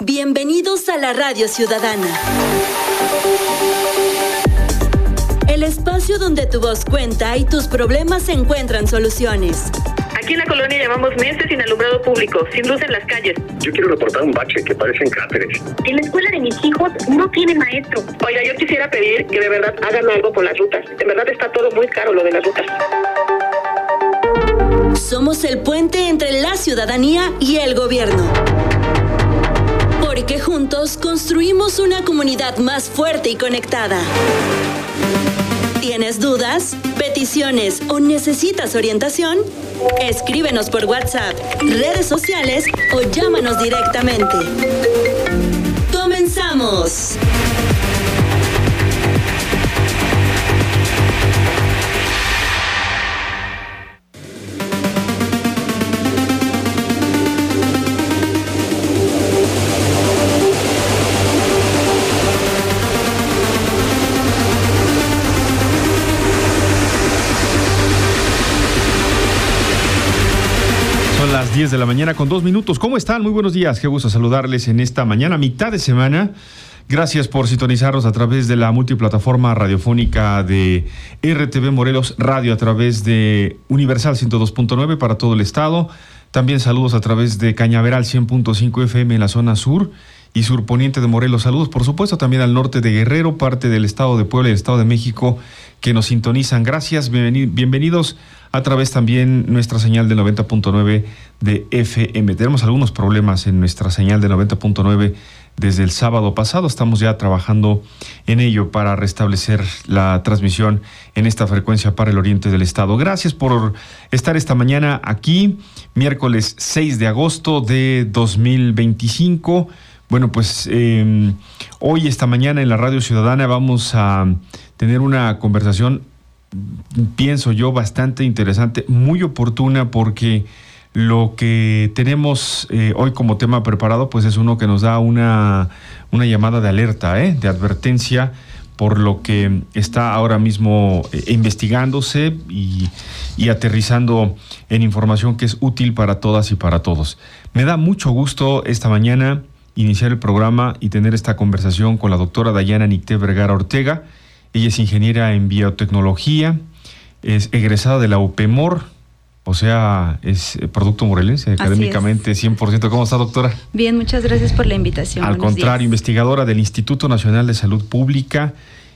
Bienvenidos a la Radio Ciudadana. El espacio donde tu voz cuenta y tus problemas encuentran soluciones. Aquí en la colonia llevamos meses sin alumbrado público, sin luz en las calles. Yo quiero reportar un bache que parecen cráteres. En la escuela de mis hijos no tiene maestro. Oiga, yo quisiera pedir que de verdad hagan algo por las rutas. De verdad está todo muy caro lo de las rutas. Somos el puente entre la ciudadanía y el gobierno. Porque juntos construimos una comunidad más fuerte y conectada. ¿Tienes dudas, peticiones o necesitas orientación? Escríbenos por WhatsApp, redes sociales o llámanos directamente. ¡Comenzamos! Las 10 de la mañana con 2 minutos. ¿Cómo están? Muy buenos días. Qué gusto saludarles en esta mañana, mitad de semana. Gracias por sintonizarnos a través de la multiplataforma radiofónica de RTV Morelos Radio, a través de Universal 102.9 para todo el estado. También saludos a través de Cañaveral 100.5 FM en la zona sur y surponiente de Morelos. Saludos, por supuesto, también al norte de Guerrero, parte del estado de Puebla y el estado de México que nos sintonizan. Gracias, bienvenidos a través también nuestra señal de 90.9 de FM. Tenemos algunos problemas en nuestra señal de 90.9 desde el sábado pasado. Estamos ya trabajando en ello para restablecer la transmisión en esta frecuencia para el oriente del estado. Gracias por estar esta mañana aquí, miércoles 6 de agosto de 2025. Bueno, pues hoy, esta mañana en la Radio Ciudadana vamos a tener una conversación, pienso yo, bastante interesante, muy oportuna, porque lo que tenemos hoy como tema preparado pues es uno que nos da una llamada de alerta, de advertencia por lo que está ahora mismo investigándose y aterrizando en información que es útil para todas y para todos. Me da mucho gusto esta mañana iniciar el programa y tener esta conversación con la doctora Dayana Nicté Vergara Ortega. Ella es ingeniera en biotecnología, es egresada de la UPEMOR, o sea, es producto morelense, académicamente 100%. ¿Cómo está, doctora? Bien, muchas gracias por la invitación. Al contrario, investigadora del Instituto Nacional de Salud Pública.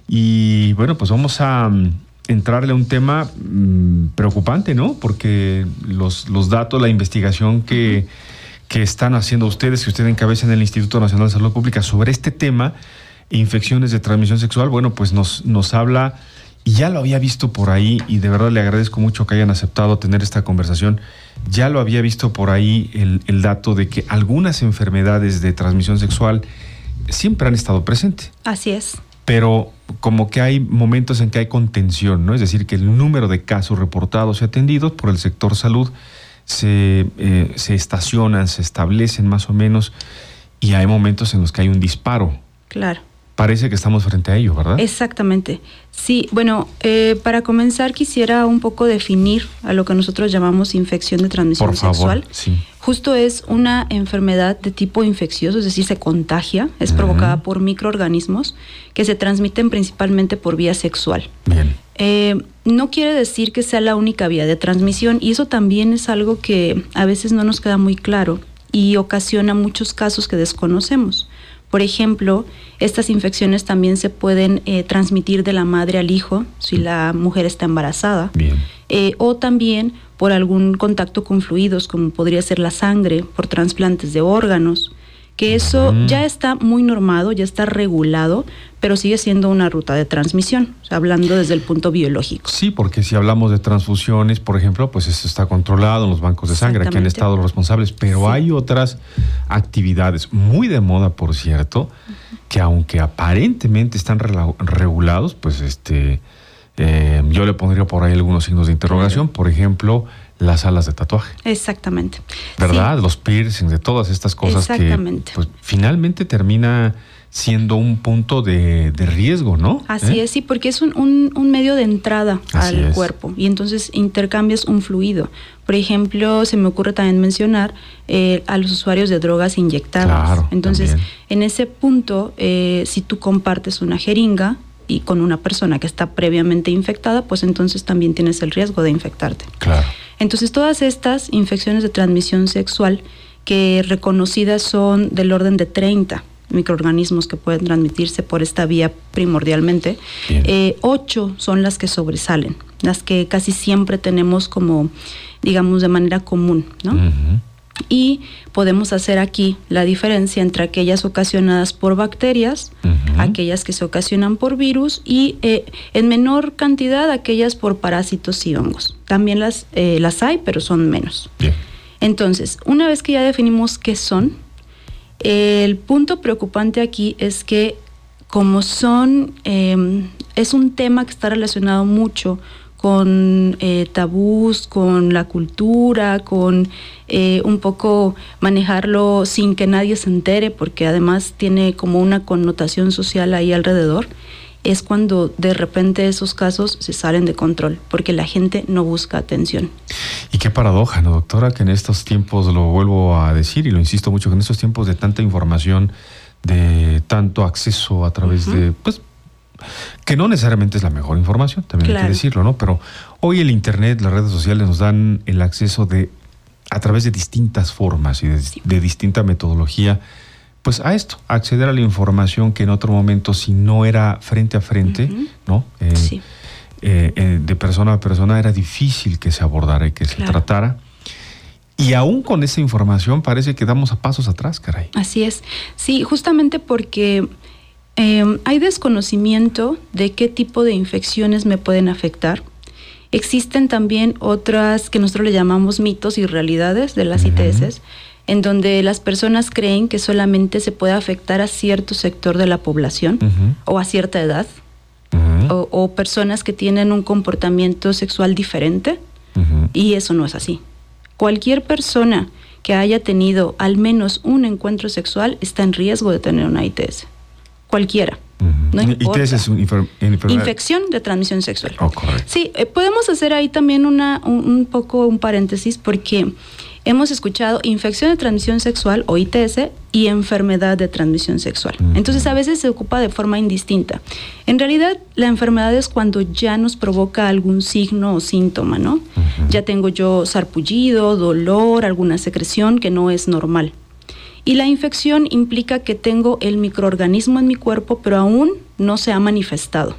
Y bueno, pues vamos a entrarle a un tema preocupante, ¿no? Porque los datos, la investigación que están haciendo ustedes, que usted encabeza en el Instituto Nacional de Salud Pública sobre este tema, infecciones de transmisión sexual, bueno, pues nos habla, y ya lo había visto por ahí, y de verdad le agradezco mucho que hayan aceptado tener esta conversación. Ya lo había visto por ahí el dato de que algunas enfermedades de transmisión sexual siempre han estado presentes. Así es. Pero como que hay momentos en que hay contención, ¿no? Es decir, que el número de casos reportados y atendidos por el sector salud se estacionan, se establecen más o menos, y hay momentos en los que hay un disparo. Claro. Parece que estamos frente a ello, ¿verdad? Exactamente. Sí, bueno, para comenzar quisiera un poco definir a lo que nosotros llamamos infección de transmisión sexual. Por favor, sí. Justo es una enfermedad de tipo infeccioso, es decir, se contagia, es provocada por microorganismos que se transmiten principalmente por vía sexual. Bien. No quiere decir que sea la única vía de transmisión, y eso también es algo que a veces no nos queda muy claro y ocasiona muchos casos que desconocemos. Por ejemplo, estas infecciones también se pueden transmitir de la madre al hijo si la mujer está embarazada. Bien. O también por algún contacto con fluidos, como podría ser la sangre, por trasplantes de órganos, que eso ya está muy normado, ya está regulado, pero sigue siendo una ruta de transmisión, o sea, hablando desde el punto biológico. Sí, porque si hablamos de transfusiones, por ejemplo, pues eso está controlado en los bancos de sangre, que han estado los responsables, pero sí hay otras actividades muy de moda, por cierto, que aunque aparentemente están regulados, pues yo le pondría por ahí algunos signos de interrogación. Por ejemplo, las alas de tatuaje. Exactamente. ¿Verdad? Sí. Los piercings, de todas estas cosas que pues, finalmente termina siendo un punto de riesgo, ¿no? Así es, sí, porque es un medio de entrada al cuerpo y entonces intercambias un fluido. Por ejemplo, se me ocurre también mencionar a los usuarios de drogas inyectables. Claro, entonces, también. En ese punto, si tú compartes una jeringa y con una persona que está previamente infectada, pues entonces también tienes el riesgo de infectarte. Claro. Entonces, todas estas infecciones de transmisión sexual que reconocidas son del orden de 30 microorganismos que pueden transmitirse por esta vía primordialmente, 8 son las que sobresalen, las que casi siempre tenemos como, digamos, de manera común, ¿no? Uh-huh. Y podemos hacer aquí la diferencia entre aquellas ocasionadas por bacterias, uh-huh, aquellas que se ocasionan por virus y en menor cantidad aquellas por parásitos y hongos. También las hay, pero son menos. Bien. Entonces, una vez que ya definimos qué son, el punto preocupante aquí es que como son, es un tema que está relacionado mucho con tabús, con la cultura, con un poco manejarlo sin que nadie se entere, porque además tiene como una connotación social ahí alrededor, es cuando de repente esos casos se salen de control, porque la gente no busca atención. Y qué paradoja, ¿no, doctora? Que en estos tiempos, lo vuelvo a decir y lo insisto mucho, que en estos tiempos de tanta información, de tanto acceso a través uh-huh, de, pues, que no necesariamente es la mejor información, también claro, hay que decirlo, ¿no? Pero hoy el internet, las redes sociales nos dan el acceso a través de distintas formas y de distinta metodología, pues a esto, a acceder a la información que en otro momento, si no era frente a frente, uh-huh, ¿no? Sí. De persona a persona, era difícil que se abordara y que claro, se tratara. Y aún con esa información parece que damos a pasos atrás, caray. Así es. Sí, justamente porque hay desconocimiento de qué tipo de infecciones me pueden afectar. Existen también otras que nosotros le llamamos mitos y realidades de las ITS, en donde las personas creen que solamente se puede afectar a cierto sector de la población o a cierta edad, o personas que tienen un comportamiento sexual diferente, y eso no es así. Cualquier persona que haya tenido al menos un encuentro sexual está en riesgo de tener una ITS. Cualquiera. No importa. ITS es infección de transmisión sexual. Oh, correcto. Sí, podemos hacer ahí también un poco un paréntesis, porque hemos escuchado infección de transmisión sexual o ITS y enfermedad de transmisión sexual. Entonces a veces se ocupa de forma indistinta. En realidad la enfermedad es cuando ya nos provoca algún signo o síntoma, ¿no? Ya tengo yo sarpullido, dolor, alguna secreción que no es normal. Y la infección implica que tengo el microorganismo en mi cuerpo, pero aún no se ha manifestado.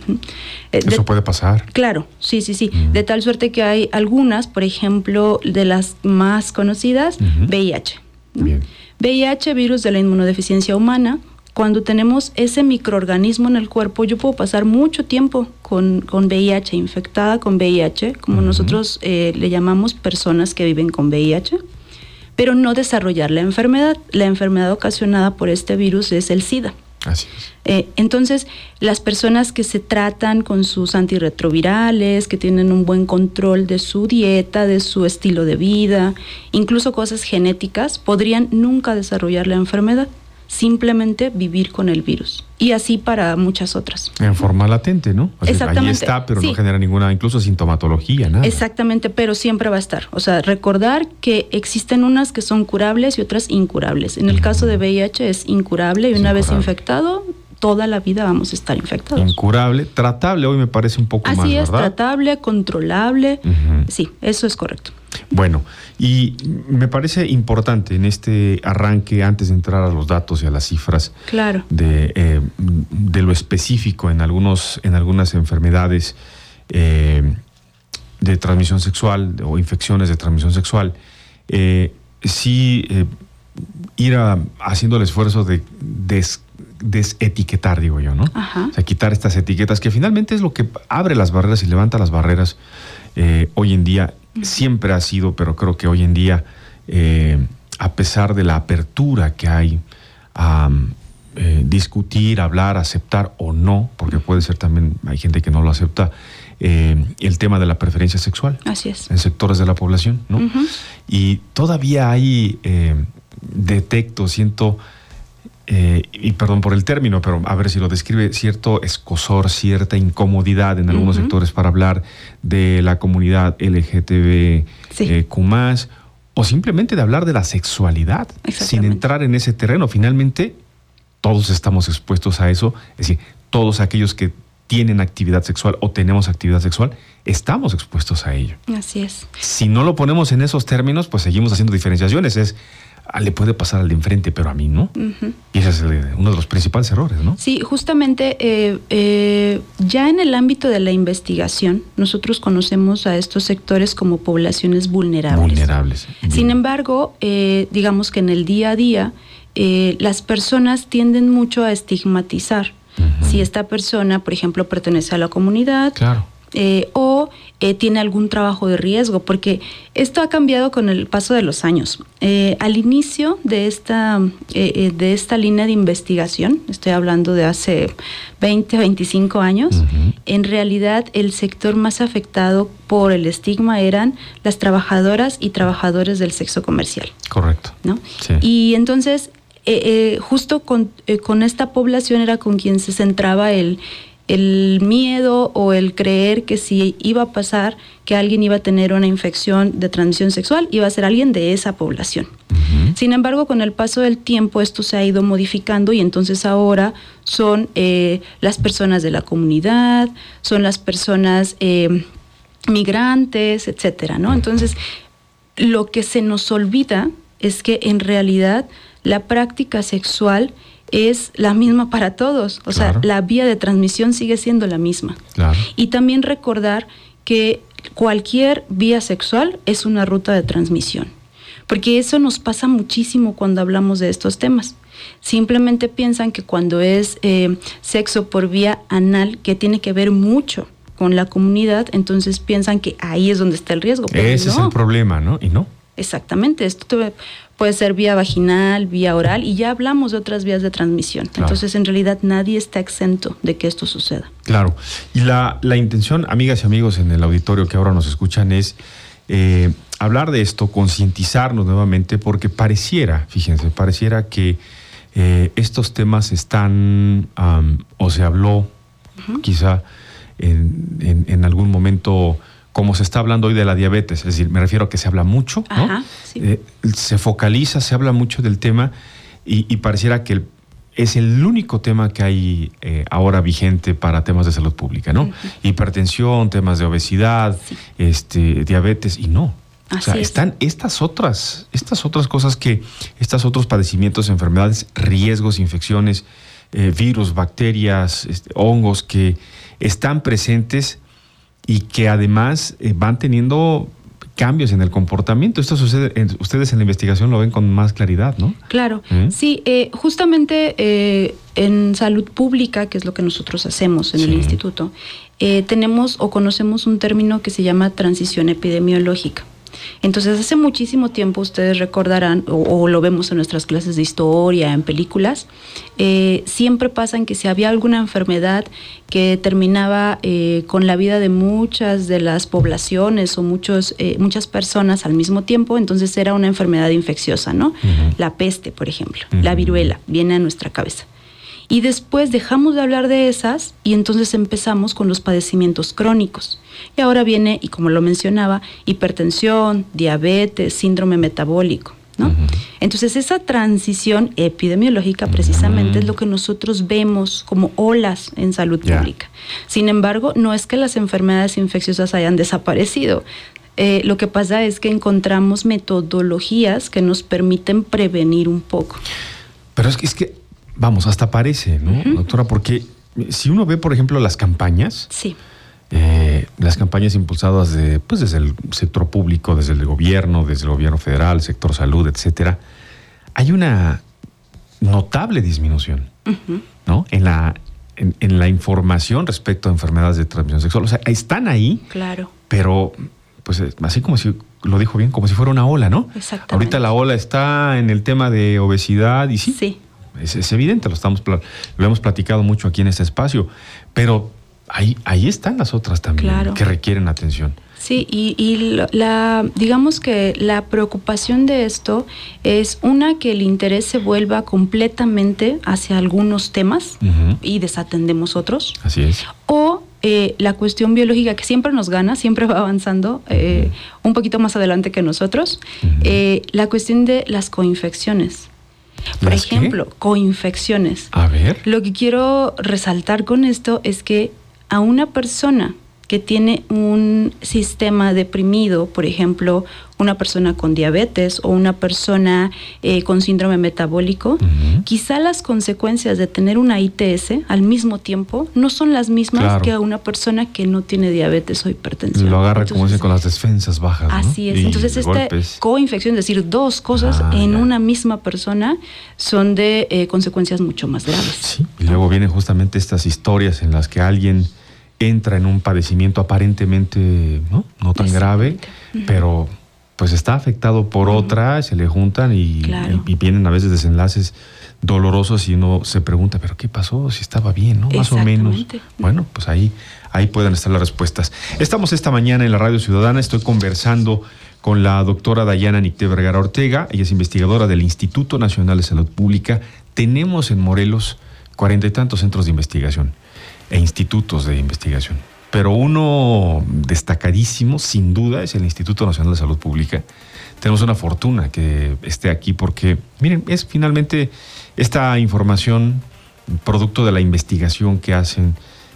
¿Eso puede pasar? Claro, sí. De tal suerte que hay algunas, por ejemplo, de las más conocidas, VIH. ¿no? Bien. VIH, virus de la inmunodeficiencia humana. Cuando tenemos ese microorganismo en el cuerpo, yo puedo pasar mucho tiempo con VIH, infectada con VIH, como nosotros le llamamos personas que viven con VIH, pero no desarrollar la enfermedad. La enfermedad ocasionada por este virus es el SIDA. Así es. Entonces, las personas que se tratan con sus antirretrovirales, que tienen un buen control de su dieta, de su estilo de vida, incluso cosas genéticas, podrían nunca desarrollar la enfermedad, simplemente vivir con el virus. Y así para muchas otras. En forma latente, ¿no? O sea, exactamente. Ahí está, pero sí, no genera ninguna, incluso sintomatología, nada. Exactamente, pero siempre va a estar. O sea, recordar que existen unas que son curables y otras incurables. En el caso de VIH es incurable y una vez infectado, toda la vida vamos a estar infectados. Incurable, tratable, hoy me parece un poco más, ¿verdad? Así es, tratable, controlable. Sí, eso es correcto. Bueno, y me parece importante en este arranque, antes de entrar a los datos y a las cifras, claro, de lo específico en algunas enfermedades de transmisión sexual o infecciones de transmisión sexual, ir haciendo el esfuerzo de desetiquetar, digo yo, ¿no? Ajá. O sea, quitar estas etiquetas, que finalmente es lo que abre las barreras y levanta las barreras hoy en día. Siempre ha sido, pero creo que hoy en día, a pesar de la apertura que hay a discutir, hablar, aceptar o no, porque puede ser también, hay gente que no lo acepta, el tema de la preferencia sexual. Así es. En sectores de la población, ¿no? Uh-huh. Y todavía hay, siento, y perdón por el término, pero a ver si lo describe, cierto escozor, cierta incomodidad en algunos uh-huh. sectores para hablar de la comunidad LGTBQ+, o simplemente de hablar de la sexualidad, sin entrar en ese terreno. Finalmente, todos estamos expuestos a eso, es decir, todos aquellos que tienen actividad sexual o tenemos actividad sexual, estamos expuestos a ello. Así es. Si no lo ponemos en esos términos, pues seguimos haciendo diferenciaciones. Le puede pasar al de enfrente, pero a mí no. Uh-huh. Y ese es uno de los principales errores, ¿no? Sí, justamente ya en el ámbito de la investigación, nosotros conocemos a estos sectores como poblaciones vulnerables. Vulnerables. Bien. Sin embargo, digamos que en el día a día, las personas tienden mucho a estigmatizar. Uh-huh. Si esta persona, por ejemplo, pertenece a la comunidad, claro. O tiene algún trabajo de riesgo, porque esto ha cambiado con el paso de los años. Al inicio de esta línea de investigación, estoy hablando de hace 20, 25 años, uh-huh. En realidad el sector más afectado por el estigma eran las trabajadoras y trabajadores del sexo comercial. Correcto. ¿No? Sí. Y entonces, justo con esta población era con quien se centraba el miedo o el creer que si iba a pasar, que alguien iba a tener una infección de transmisión sexual, iba a ser alguien de esa población. Uh-huh. Sin embargo, con el paso del tiempo esto se ha ido modificando y entonces ahora son las personas de la comunidad, son las personas migrantes, etcétera, ¿no? Entonces, lo que se nos olvida es que en realidad la práctica sexual es la misma para todos, o sea, la vía de transmisión sigue siendo la misma. Claro. Y también recordar que cualquier vía sexual es una ruta de transmisión, porque eso nos pasa muchísimo cuando hablamos de estos temas. Simplemente piensan que cuando es sexo por vía anal, que tiene que ver mucho con la comunidad, entonces piensan que ahí es donde está el riesgo. Ese es el problema, ¿no? Y no. Exactamente, esto puede ser vía vaginal, vía oral, y ya hablamos de otras vías de transmisión. Claro. Entonces, en realidad, nadie está exento de que esto suceda. Claro. Y la intención, amigas y amigos en el auditorio que ahora nos escuchan, es hablar de esto, concientizarnos nuevamente, porque pareciera que estos temas están, o se habló, uh-huh. quizá en algún momento, como se está hablando hoy de la diabetes, es decir, me refiero a que se habla mucho, ¿no? Ajá, sí. Se focaliza, se habla mucho del tema y pareciera que es el único tema que hay ahora vigente para temas de salud pública, ¿no? Uh-huh. Hipertensión, temas de obesidad, sí. Diabetes, y no. Así o sea, están estas otras cosas estos otros padecimientos, enfermedades, riesgos, infecciones, virus, bacterias, hongos que están presentes y que además van teniendo cambios en el comportamiento. Esto sucede, ustedes en la investigación lo ven con más claridad, ¿no? Claro, sí, justamente en salud pública, que es lo que nosotros hacemos en el instituto, tenemos o conocemos un término que se llama transición epidemiológica. Entonces, hace muchísimo tiempo, ustedes recordarán, o lo vemos en nuestras clases de historia, en películas, siempre pasan que si había alguna enfermedad que terminaba con la vida de muchas de las poblaciones o muchas personas al mismo tiempo, entonces era una enfermedad infecciosa, ¿no? Uh-huh. La peste, por ejemplo, uh-huh. La viruela, viene a nuestra cabeza. Y después dejamos de hablar de esas y entonces empezamos con los padecimientos crónicos. Y ahora viene, y como lo mencionaba, hipertensión, diabetes, síndrome metabólico, ¿no? Uh-huh. Entonces esa transición epidemiológica precisamente es lo que nosotros vemos como olas en salud pública. Sin embargo, no es que las enfermedades infecciosas hayan desaparecido. Lo que pasa es que encontramos metodologías que nos permiten prevenir un poco. Pero es que vamos, hasta parece, ¿no, uh-huh. doctora? Porque si uno ve, por ejemplo, las campañas, sí. Las campañas impulsadas desde el sector público, desde el gobierno federal, sector salud, etcétera, hay una notable disminución, uh-huh. ¿no? En la información respecto a enfermedades de transmisión sexual. O sea, están ahí, claro. Pero pues así como si lo dijo bien, como si fuera una ola, ¿no? Exactamente. Ahorita la ola está en el tema de obesidad y sí. Sí. Es evidente, lo hemos platicado mucho aquí en este espacio, pero ahí están las otras también, claro, que requieren atención. Sí, y digamos que la preocupación de esto es que el interés se vuelva completamente hacia algunos temas y desatendemos otros. Así es. O la cuestión biológica que siempre nos gana, siempre va avanzando un poquito más adelante que nosotros. La cuestión de las coinfecciones. Por ejemplo, coinfecciones. A ver. Lo que quiero resaltar con esto es que a una persona que tiene un sistema deprimido, por ejemplo, una persona con diabetes o una persona con síndrome metabólico, quizá las consecuencias de tener una ITS al mismo tiempo no son las mismas que a una persona que no tiene diabetes o hipertensión. Lo agarra, entonces, como dicen, con las defensas bajas, ¿no? Así es. Entonces, esta coinfección, es decir, dos cosas en una misma persona, son de consecuencias mucho más graves. Sí, y luego vienen justamente estas historias en las que alguien entra en un padecimiento aparentemente no tan grave, pero pues está afectado por otra, se le juntan y vienen a veces desenlaces dolorosos y uno se pregunta, ¿pero qué pasó? Si estaba bien, ¿no? Más o menos. Bueno, pues ahí pueden estar las respuestas. Estamos esta mañana en la Radio Ciudadana, estoy conversando con la doctora Dayana Nicté Vergara Ortega, ella es investigadora del Instituto Nacional de Salud Pública. Tenemos en Morelos 40 y tantos centros de investigación e institutos de investigación. Pero uno destacadísimo, sin duda, es el Instituto Nacional de Salud Pública. Tenemos una fortuna que esté aquí porque, miren, es finalmente esta información producto de la investigación que hacen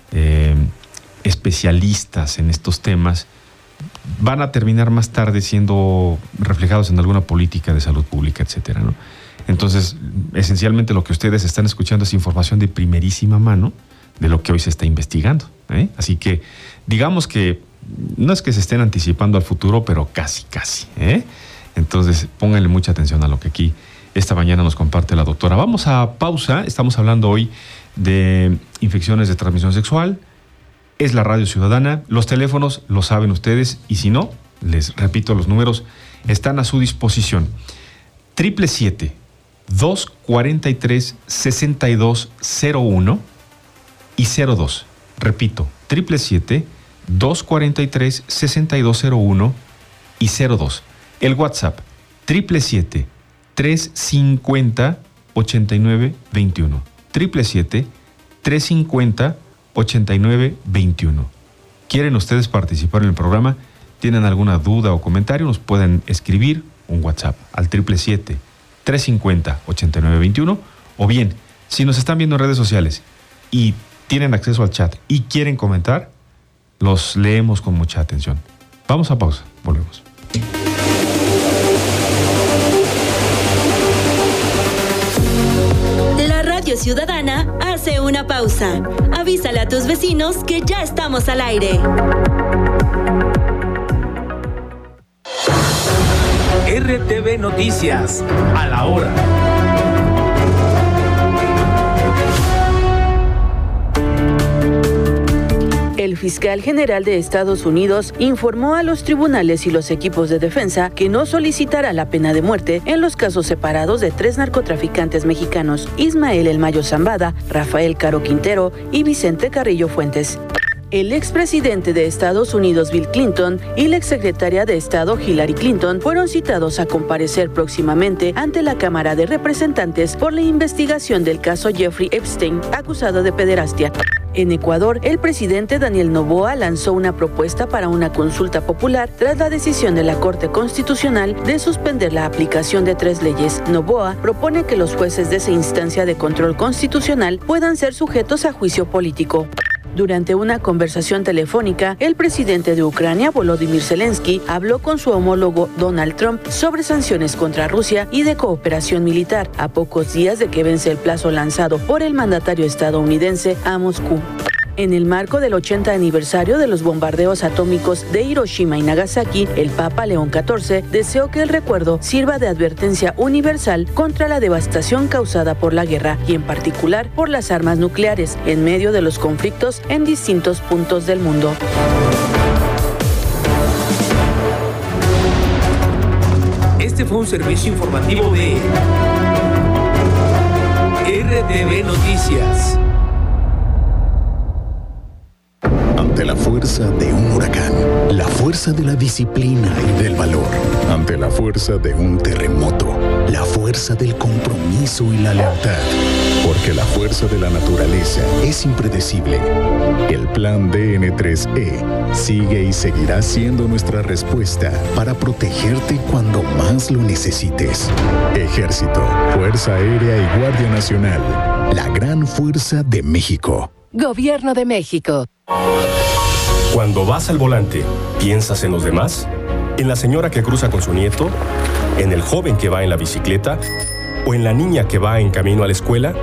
especialistas en estos temas, van a terminar más tarde siendo reflejados en alguna política de salud pública, etcétera, ¿no? Entonces, esencialmente lo que ustedes están escuchando es información de primerísima mano de lo que hoy se está investigando, ¿eh? Así que digamos que no es que se estén anticipando al futuro, pero casi, ¿eh? Entonces pónganle mucha atención a lo que aquí esta mañana nos comparte la doctora. Vamos a pausa, estamos hablando hoy de infecciones de transmisión sexual, es la Radio Ciudadana, los teléfonos lo saben ustedes y si no, les repito, los números están a su disposición. 777-243-6201 y 02. Repito, 777-243-6201 y 02. El WhatsApp, 777-350-8921. 777-350-8921. ¿Quieren ustedes participar en el programa? ¿Tienen alguna duda o comentario? Nos pueden escribir un WhatsApp al 777-350-8921. O bien, si nos están viendo en redes sociales y tienen acceso al chat y quieren comentar, los leemos con mucha atención. Vamos a pausa, volvemos. La Radio Ciudadana hace una pausa. Avísale a tus vecinos que ya estamos al aire. RTV Noticias, a la hora. El fiscal general de Estados Unidos informó a los tribunales y los equipos de defensa que no solicitará la pena de muerte en los casos separados de 3 narcotraficantes mexicanos, Ismael El Mayo Zambada, Rafael Caro Quintero y Vicente Carrillo Fuentes. El expresidente de Estados Unidos, Bill Clinton, y la exsecretaria de Estado, Hillary Clinton, fueron citados a comparecer próximamente ante la Cámara de Representantes por la investigación del caso Jeffrey Epstein, acusado de pederastia. En Ecuador, el presidente Daniel Noboa lanzó una propuesta para una consulta popular tras la decisión de la Corte Constitucional de suspender la aplicación de 3 leyes. Noboa propone que los jueces de esa instancia de control constitucional puedan ser sujetos a juicio político. Durante una conversación telefónica, el presidente de Ucrania, Volodymyr Zelensky, habló con su homólogo Donald Trump sobre sanciones contra Rusia y de cooperación militar, a pocos días de que vence el plazo lanzado por el mandatario estadounidense a Moscú. En el marco del 80 aniversario de los bombardeos atómicos de Hiroshima y Nagasaki, el Papa León XIV deseó que el recuerdo sirva de advertencia universal contra la devastación causada por la guerra y en particular por las armas nucleares en medio de los conflictos en distintos puntos del mundo. Este fue un servicio informativo de RTV Noticias. fuerza de la disciplina y del valor. Ante la fuerza de un terremoto, la fuerza del compromiso y la lealtad. Porque la fuerza de la naturaleza es impredecible. El plan DN3E sigue y seguirá siendo nuestra respuesta para protegerte cuando más lo necesites. Ejército, Fuerza Aérea y Guardia Nacional. La gran fuerza de México. Gobierno de México. Cuando vas al volante, ¿piensas en los demás? ¿En la señora que cruza con su nieto? ¿En el joven que va en la bicicleta? ¿O en la niña que va en camino a la escuela?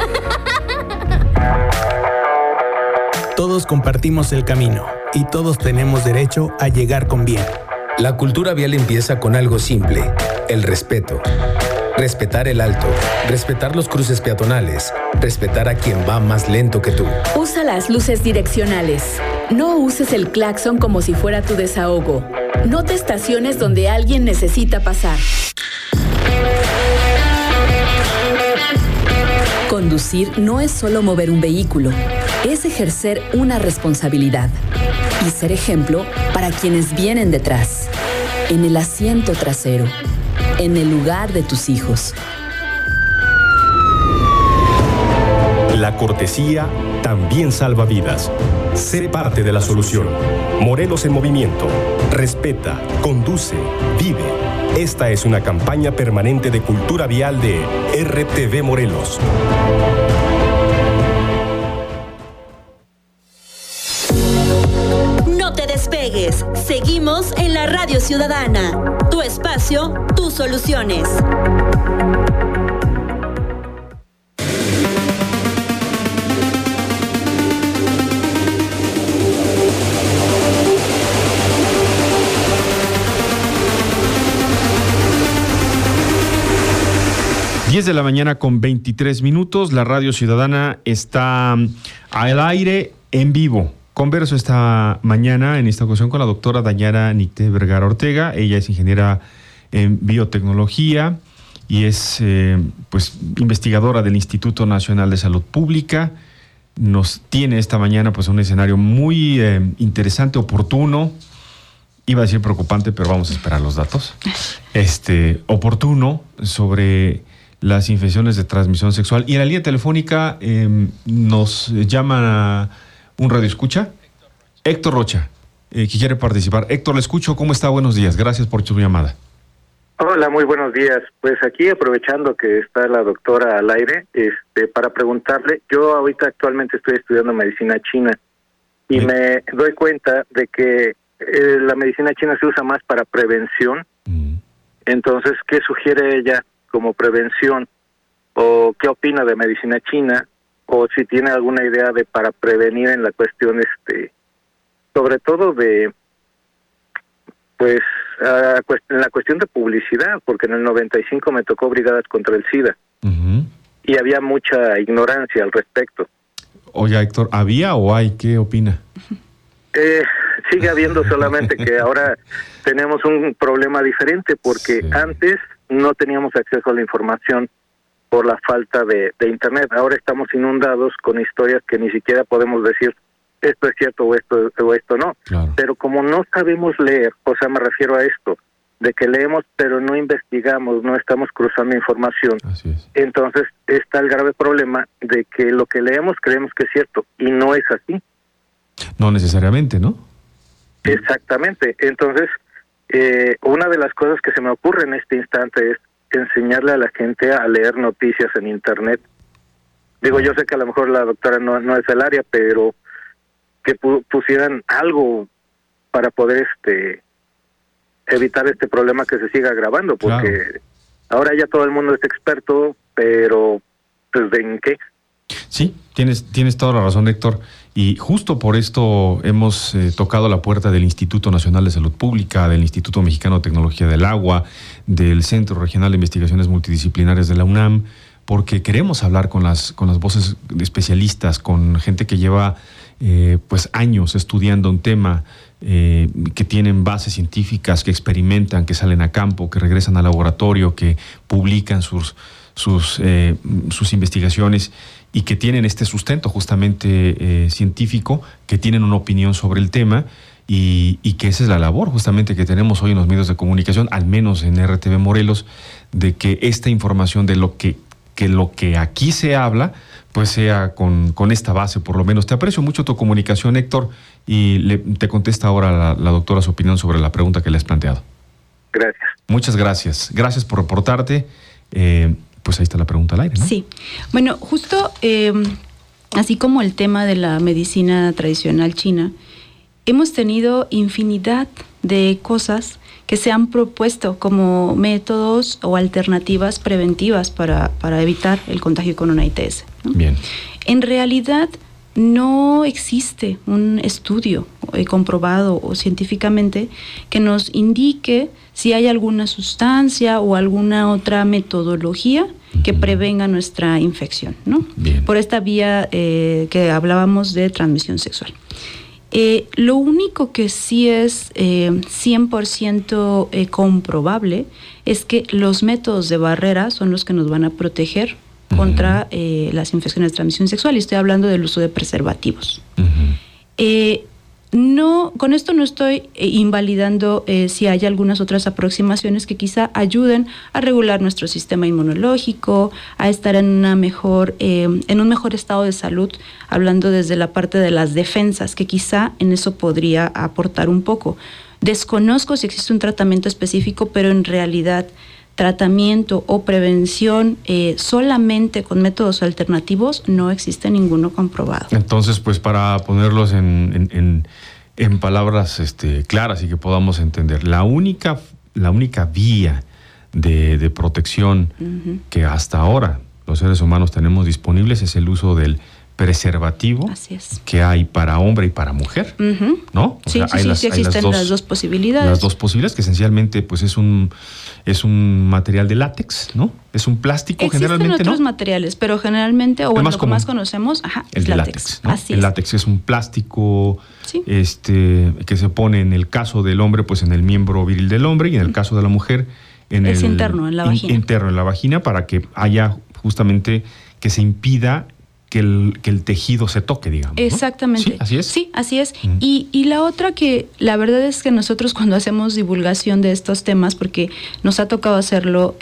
Todos compartimos el camino y todos tenemos derecho a llegar con bien. La cultura vial empieza con algo simple: el respeto. Respetar el alto, respetar los cruces peatonales, respetar a quien va más lento que tú. Usa las luces direccionales. No uses el claxon como si fuera tu desahogo. No te estaciones donde alguien necesita pasar. Conducir no es solo mover un vehículo, es ejercer una responsabilidad y ser ejemplo para quienes vienen detrás, en el asiento trasero, en el lugar de tus hijos. La cortesía también salva vidas. Sé parte de la solución. Morelos en movimiento. Respeta, conduce, vive. Esta es una campaña permanente de cultura vial de RTV Morelos. No te despegues. Seguimos en la Radio Ciudadana. Tu espacio, tus soluciones. Diez de la mañana con 23 minutos. La Radio Ciudadana está al aire en vivo. Converso esta mañana, en esta ocasión, con la doctora Dayanara Nicté Vergara Ortega. Ella es ingeniera en biotecnología y es pues investigadora del Instituto Nacional de Salud Pública. Nos tiene esta mañana pues un escenario muy interesante, oportuno. Iba a decir preocupante, pero vamos a esperar los datos. Oportuno sobre las infecciones de transmisión sexual. Y en la línea telefónica nos llama un radioescucha, Héctor Rocha, que quiere participar. Héctor, le escucho. ¿Cómo está? Buenos días. Gracias por tu llamada. Hola, muy buenos días. Pues aquí, aprovechando que está la doctora al aire, para preguntarle, yo ahorita actualmente estoy estudiando medicina china y me doy cuenta de que la medicina china se usa más para prevención. Entonces, ¿qué sugiere ella como prevención? ¿O qué opina de medicina china? O si tiene alguna idea de para prevenir en la cuestión, sobre todo de, pues, en la cuestión de publicidad, porque en el 95 me tocó Brigadas contra el SIDA y había mucha ignorancia al respecto. Oye, Héctor, ¿había o hay? ¿Qué opina? Sigue habiendo, solamente que ahora tenemos un problema diferente, porque antes no teníamos acceso a la información por la falta de internet. Ahora estamos inundados con historias que ni siquiera podemos decir esto es cierto o esto no. Claro. Pero como no sabemos leer, o sea, me refiero a esto, de que leemos pero no investigamos, no estamos cruzando información. Así es. Entonces está el grave problema de que lo que leemos creemos que es cierto y no es así. No necesariamente, ¿no? Exactamente. Entonces, una de las cosas que se me ocurre en este instante es enseñarle a la gente a leer noticias en internet. Digo, yo sé que a lo mejor la doctora no es el área, pero que pusieran algo para poder evitar este problema que se siga agravando, porque ahora ya todo el mundo es experto, pero pues ¿en qué? Sí, tienes toda la razón, Héctor. Y justo por esto hemos tocado la puerta del Instituto Nacional de Salud Pública, del Instituto Mexicano de Tecnología del Agua, del Centro Regional de Investigaciones Multidisciplinarias de la UNAM, porque queremos hablar con las voces de especialistas, con gente que lleva pues años estudiando un tema, que tienen bases científicas, que experimentan, que salen a campo, que regresan al laboratorio, que publican sus investigaciones y que tienen este sustento justamente científico, que tienen una opinión sobre el tema y que esa es la labor justamente que tenemos hoy en los medios de comunicación, al menos en RTV Morelos, de que esta información de lo que aquí se habla, pues sea con esta base, por lo menos. Te aprecio mucho tu comunicación, Héctor, y te contesta ahora la doctora su opinión sobre la pregunta que le has planteado. Gracias. Muchas gracias. Gracias por reportarte. Pues ahí está la pregunta al aire, ¿no? Sí. Bueno, justo así como el tema de la medicina tradicional china, hemos tenido infinidad de cosas que se han propuesto como métodos o alternativas preventivas para evitar el contagio con una ITS, ¿no? Bien. En realidad no existe un estudio comprobado o científicamente que nos indique si hay alguna sustancia o alguna otra metodología que prevenga nuestra infección, ¿no? Bien. Por esta vía que hablábamos de transmisión sexual. Lo único que sí es 100% comprobable es que los métodos de barrera son los que nos van a proteger contra las infecciones de transmisión sexual, y estoy hablando del uso de preservativos. No, con esto no estoy invalidando si hay algunas otras aproximaciones que quizá ayuden a regular nuestro sistema inmunológico, a estar en un mejor estado de salud, hablando desde la parte de las defensas, que quizá en eso podría aportar un poco. Desconozco si existe un tratamiento específico, pero en realidad tratamiento o prevención solamente con métodos alternativos no existe ninguno comprobado. Entonces, pues para ponerlos en palabras claras y que podamos entender, la única vía de protección que hasta ahora los seres humanos tenemos disponibles es el uso del preservativo. Así es. Que hay para hombre y para mujer, ¿no? O sea, sí existen las dos posibilidades. Las dos posibilidades, que esencialmente pues es un material de látex, ¿no? Es un plástico. Existen generalmente, otros ¿no? materiales, pero generalmente, o bueno, lo que más conocemos, el es de látex. látex, ¿no? Así el es. látex es un plástico que se pone en el caso del hombre, pues en el miembro viril del hombre, y en el caso de la mujer es interno, en la vagina. Interno en la vagina, para que haya justamente que se impida que el tejido se toque, digamos, ¿no? Exactamente. ¿Sí? ¿Así es? Sí, así es. Y la otra, que la verdad es que nosotros cuando hacemos divulgación de estos temas, porque nos ha tocado hacerlo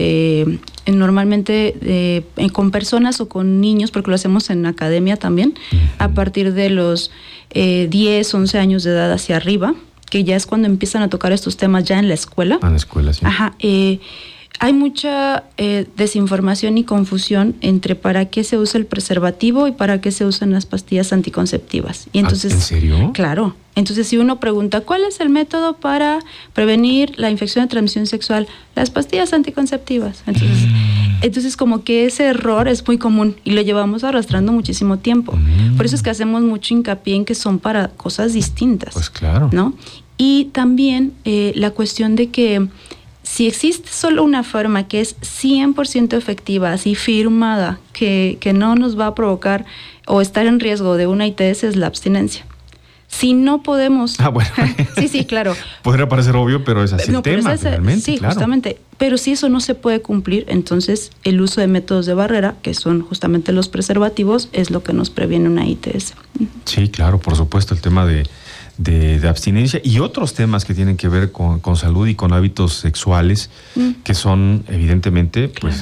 normalmente con personas o con niños, porque lo hacemos en academia también, a partir de los 10, 11 años de edad hacia arriba, que ya es cuando empiezan a tocar estos temas ya en la escuela. En la escuela, sí. Ajá. Hay mucha desinformación y confusión entre para qué se usa el preservativo y para qué se usan las pastillas anticonceptivas. Y entonces, ¿en serio? Claro. Entonces, si uno pregunta, ¿cuál es el método para prevenir la infección de transmisión sexual? Las pastillas anticonceptivas. Entonces como que ese error es muy común y lo llevamos arrastrando muchísimo tiempo. Por eso es que hacemos mucho hincapié en que son para cosas distintas. Pues claro. ¿No? Y también la cuestión de que si existe solo una forma que es 100% efectiva, así firmada, que no nos va a provocar o estar en riesgo de una ITS, es la abstinencia. Si no podemos... bueno. Sí, claro. Podría parecer obvio, pero es así el tema, realmente. Sí, claro. Justamente. Pero si eso no se puede cumplir, entonces el uso de métodos de barrera, que son justamente los preservativos, es lo que nos previene una ITS. Sí, claro, por supuesto, el tema de abstinencia y otros temas que tienen que ver con salud y con hábitos sexuales, que son evidentemente pues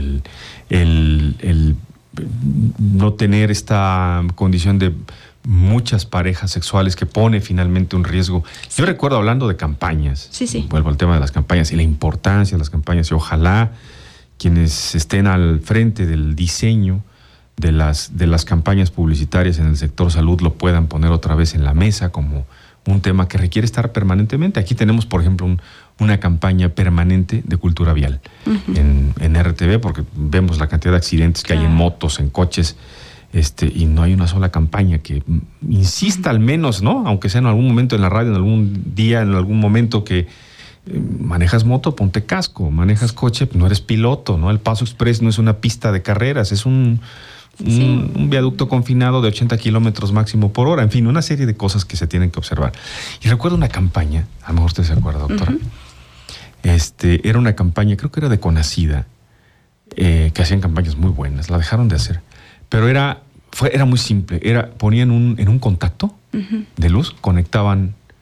el no tener esta condición de muchas parejas sexuales que pone finalmente un riesgo. Yo recuerdo, hablando de campañas, vuelvo al tema de las campañas y la importancia de las campañas, y ojalá quienes estén al frente del diseño de las campañas publicitarias en el sector salud lo puedan poner otra vez en la mesa como un tema que requiere estar permanentemente. Aquí tenemos, por ejemplo, una campaña permanente de cultura vial en RTV, porque vemos la cantidad de accidentes que hay en motos, en coches, y no hay una sola campaña que insista al menos, ¿no? Aunque sea en algún momento en la radio, en algún día, en algún momento que manejas moto, ponte casco, manejas coche, no eres piloto, ¿no? El Paso Express no es una pista de carreras, es un viaducto confinado de 80 kilómetros máximo por hora. En fin, una serie de cosas que se tienen que observar. Y recuerdo una campaña, a lo mejor usted se acuerda, doctora. Era una campaña, creo que era de Conacida, que hacían campañas muy buenas. La dejaron de hacer. Pero era muy simple. Ponían en un contacto de luz, conectaban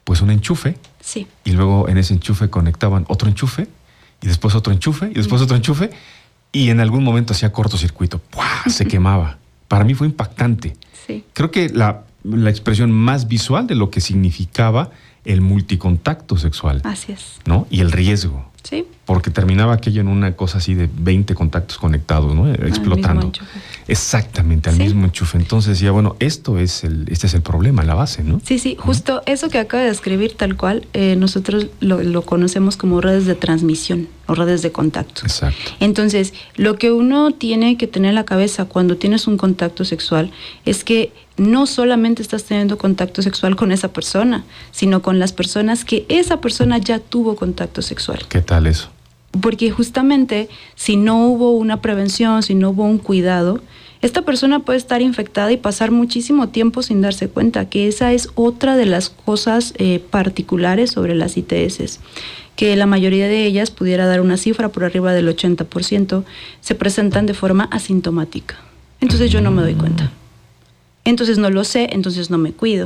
pues un enchufe. Sí. Y luego en ese enchufe conectaban otro enchufe, y después otro enchufe, y después otro enchufe, y en algún momento hacía cortocircuito. ¡Puah! Se quemaba. Para mí fue impactante. Sí. Creo que la expresión más visual de lo que significaba el multicontacto sexual. Así es. ¿No? Y el riesgo. Sí. Porque terminaba aquello en una cosa así de 20 contactos conectados, ¿no? Explotando. Exactamente, al mismo enchufe. Entonces decía, bueno, este es el problema, la base, ¿no? Sí, justo eso que acaba de describir tal cual, nosotros lo conocemos como redes de transmisión o redes de contacto. Exacto. Entonces, lo que uno tiene que tener en la cabeza cuando tienes un contacto sexual es que no solamente estás teniendo contacto sexual con esa persona, sino con las personas que esa persona ya tuvo contacto sexual. ¿Qué tal eso? Porque justamente si no hubo una prevención, si no hubo un cuidado, esta persona puede estar infectada y pasar muchísimo tiempo sin darse cuenta, que esa es otra de las cosas particulares sobre las ITS, que la mayoría de ellas, pudiera dar una cifra por arriba del 80%, se presentan de forma asintomática. Entonces yo no me doy cuenta. Entonces no lo sé, entonces no me cuido.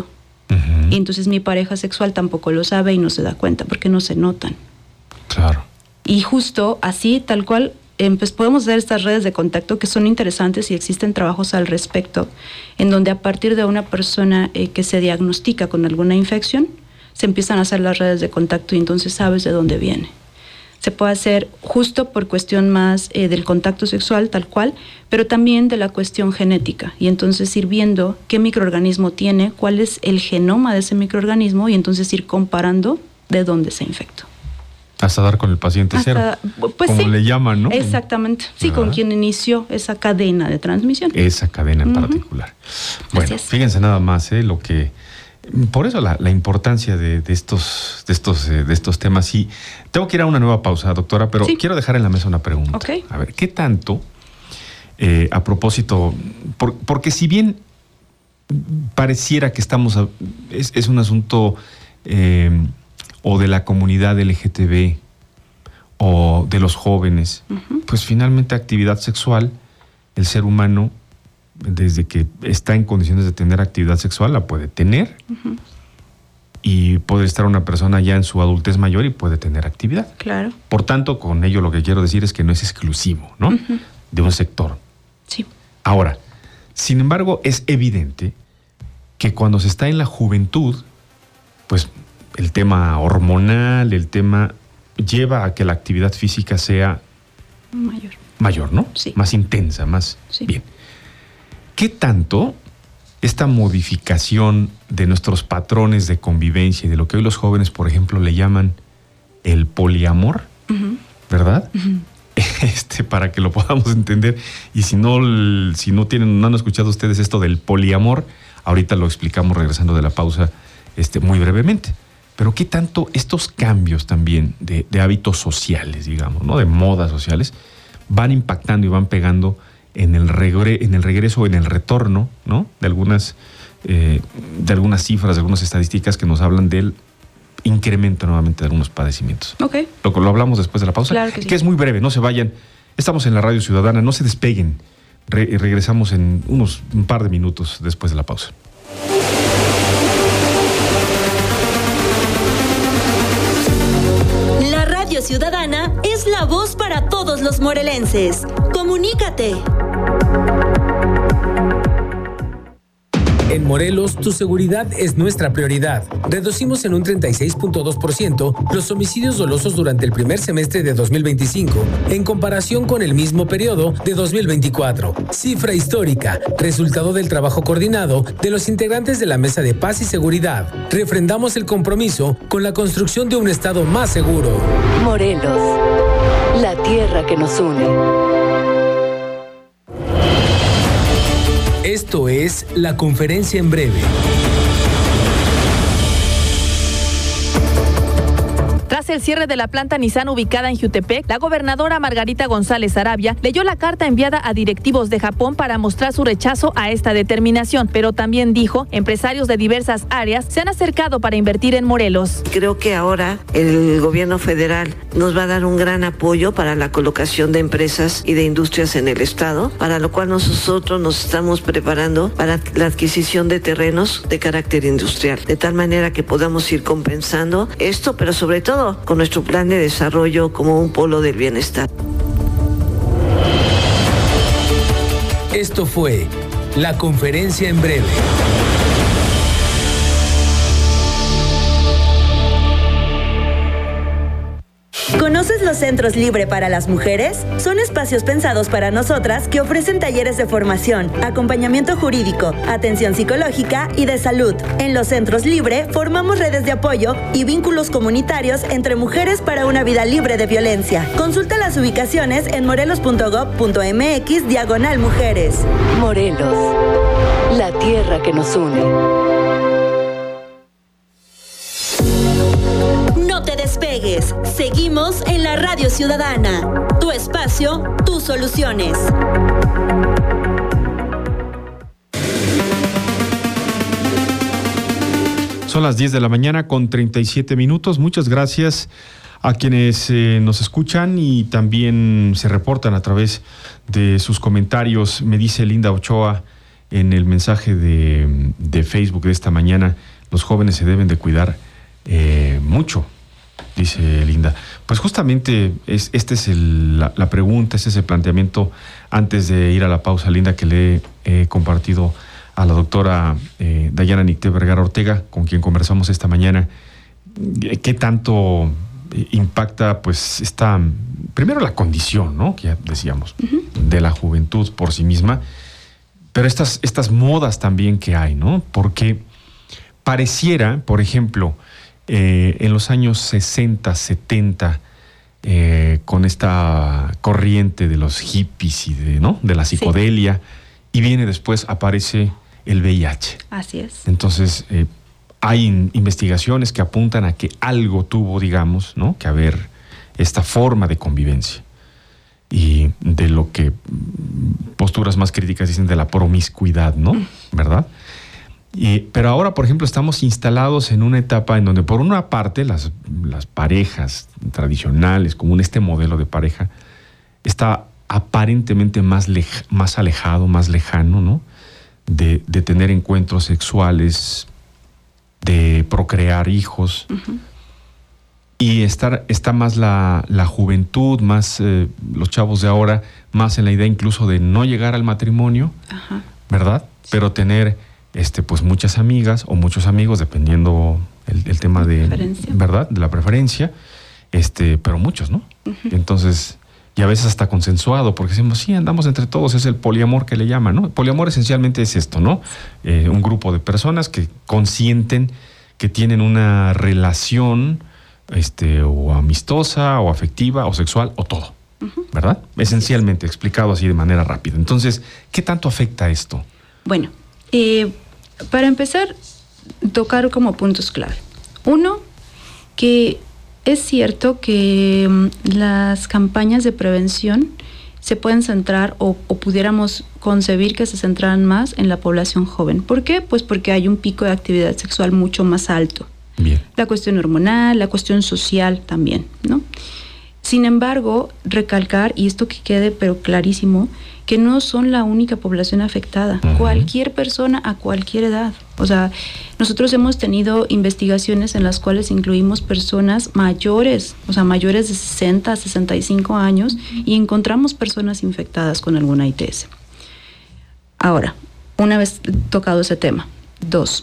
Y entonces mi pareja sexual tampoco lo sabe y no se da cuenta porque no se notan. Claro. Y justo así, tal cual, pues podemos hacer estas redes de contacto que son interesantes y existen trabajos al respecto, en donde a partir de una persona que se diagnostica con alguna infección, se empiezan a hacer las redes de contacto y entonces sabes de dónde viene. Se puede hacer justo por cuestión más del contacto sexual, tal cual, pero también de la cuestión genética. Y entonces ir viendo qué microorganismo tiene, cuál es el genoma de ese microorganismo y entonces ir comparando de dónde se infectó. Hasta dar con el paciente cero, pues como sí, le llaman, ¿no? Exactamente, sí, con quien inició esa cadena de transmisión. Esa cadena en particular. Bueno, fíjense nada más, lo que... Por eso la importancia de estos temas. Y tengo que ir a una nueva pausa, doctora, pero quiero dejar en la mesa una pregunta. Okay. A ver, ¿qué tanto, a propósito, porque si bien pareciera que estamos, es un asunto o de la comunidad LGTB o de los jóvenes, pues finalmente actividad sexual, el ser humano, desde que está en condiciones de tener actividad sexual, la puede tener. Y puede estar una persona ya en su adultez mayor y puede tener actividad. Claro. Por tanto, con ello lo que quiero decir es que no es exclusivo, ¿no? De un sector. Sí. Ahora, sin embargo, es evidente que cuando se está en la juventud, pues el tema hormonal, el tema lleva a que la actividad física sea mayor, ¿no? Sí. Más intensa, más... Sí. Bien. ¿Qué tanto esta modificación de nuestros patrones de convivencia y de lo que hoy los jóvenes, por ejemplo, le llaman el poliamor, ¿verdad? Para que lo podamos entender. Y si no han escuchado ustedes esto del poliamor, ahorita lo explicamos regresando de la pausa muy brevemente. Pero ¿qué tanto estos cambios también de hábitos sociales, digamos, ¿no? De modas sociales, van impactando y van pegando en el regreso o en el retorno, ¿no? De algunas cifras, de algunas estadísticas que nos hablan del incremento nuevamente de algunos padecimientos. Ok. Lo hablamos después de la pausa. Claro que sí. Que es muy breve, no se vayan. Estamos en la Radio Ciudadana, no se despeguen. Regresamos en un par de minutos después de la pausa. La Radio Ciudadana es la voz para todos los morelenses. Comunícate. En Morelos, tu seguridad es nuestra prioridad. Reducimos en un 36.2% los homicidios dolosos durante el primer semestre de 2025, en comparación con el mismo periodo de 2024. Cifra histórica, resultado del trabajo coordinado de los integrantes de la Mesa de Paz y Seguridad. Refrendamos el compromiso con la construcción de un Estado más seguro. Morelos, la tierra que nos une. Esto es La Conferencia en Breve. Tras el cierre de la planta Nissan ubicada en Jutepec, la gobernadora Margarita González Arabia leyó la carta enviada a directivos de Japón para mostrar su rechazo a esta determinación, pero también dijo, empresarios de diversas áreas se han acercado para invertir en Morelos. Creo que ahora el gobierno federal nos va a dar un gran apoyo para la colocación de empresas y de industrias en el estado, para lo cual nosotros nos estamos preparando para la adquisición de terrenos de carácter industrial, de tal manera que podamos ir compensando esto, pero sobre todo con nuestro plan de desarrollo como un polo del bienestar. Esto fue la conferencia en breve. ¿Conoces los Centros Libre para las Mujeres? Son espacios pensados para nosotras que ofrecen talleres de formación, acompañamiento jurídico, atención psicológica y de salud. En los Centros Libre formamos redes de apoyo y vínculos comunitarios entre mujeres para una vida libre de violencia. Consulta las ubicaciones en morelos.gov.mx/mujeres. Morelos, la tierra que nos une. No te despegues. Seguimos en la Radio Ciudadana. Tu espacio, tus soluciones. Son las 10 de la mañana con 37 minutos. Muchas gracias a quienes nos escuchan y también se reportan a través de sus comentarios. Me dice Linda Ochoa en el mensaje de Facebook de esta mañana: los jóvenes se deben de cuidar mucho, dice Linda. Pues justamente esta es la pregunta, este es el planteamiento antes de ir a la pausa, Linda, que le he compartido a la doctora Dayana Nicté Vergara Ortega, con quien conversamos esta mañana. ¿Qué tanto impacta, pues, primero la condición, ¿no?, que ya decíamos, de la juventud por sí misma, pero estas modas también que hay, ¿no? Porque pareciera, por ejemplo, en los años 60, 70, con esta corriente de los hippies y de la psicodelia, sí, y viene después, aparece el VIH. Así es. Entonces, hay investigaciones que apuntan a que algo tuvo, digamos, ¿no?, que haber esta forma de convivencia. Y de lo que posturas más críticas dicen de la promiscuidad, ¿no? ¿Verdad? Pero ahora, por ejemplo, estamos instalados en una etapa en donde, por una parte, las parejas tradicionales, como este modelo de pareja, está aparentemente más alejado, más lejano, ¿no?, de tener encuentros sexuales, de procrear hijos. Uh-huh. Y está más la juventud, más los chavos de ahora, más en la idea incluso de no llegar al matrimonio, uh-huh, ¿verdad? Sí. Pero tener pues muchas amigas o muchos amigos, dependiendo el tema de, ¿verdad?, de la preferencia, pero muchos, ¿no? Uh-huh. Entonces, y a veces hasta consensuado, porque decimos, sí, andamos entre todos, es el poliamor que le llaman, ¿no? El poliamor esencialmente es esto, ¿no? Un grupo de personas que consienten que tienen una relación o amistosa, o afectiva, o sexual, o todo, uh-huh, ¿verdad? Esencialmente, explicado así de manera rápida. Entonces, ¿qué tanto afecta esto? Bueno, para empezar, tocar como puntos clave. Uno, que es cierto que las campañas de prevención se pueden centrar o pudiéramos concebir que se centraran más en la población joven. ¿Por qué? Pues porque hay un pico de actividad sexual mucho más alto. Bien. La cuestión hormonal, la cuestión social también, ¿no? Sin embargo, recalcar, y esto que quede pero clarísimo, que no son la única población afectada. Uh-huh. Cualquier persona a cualquier edad. O sea, nosotros hemos tenido investigaciones en las cuales incluimos personas mayores, o sea, mayores de 60 a 65 años, y encontramos personas infectadas con alguna ITS. Ahora, una vez tocado ese tema, 2,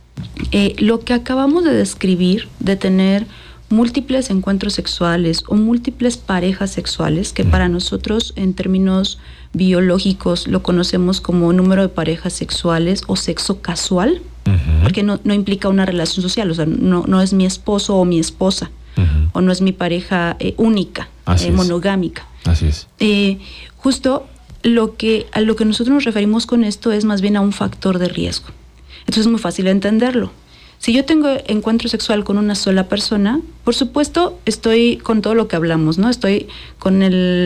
lo que acabamos de describir, de tener múltiples encuentros sexuales o múltiples parejas sexuales, que para nosotros en términos biológicos lo conocemos como número de parejas sexuales o sexo casual, uh-huh, porque no implica una relación social, o sea, no es mi esposo o mi esposa, uh-huh, o no es mi pareja única, monogámica. Así es. Justo a lo que nosotros nos referimos con esto es más bien a un factor de riesgo. Entonces es muy fácil entenderlo. Si yo tengo encuentro sexual con una sola persona, por supuesto estoy con todo lo que hablamos, ¿no? Estoy con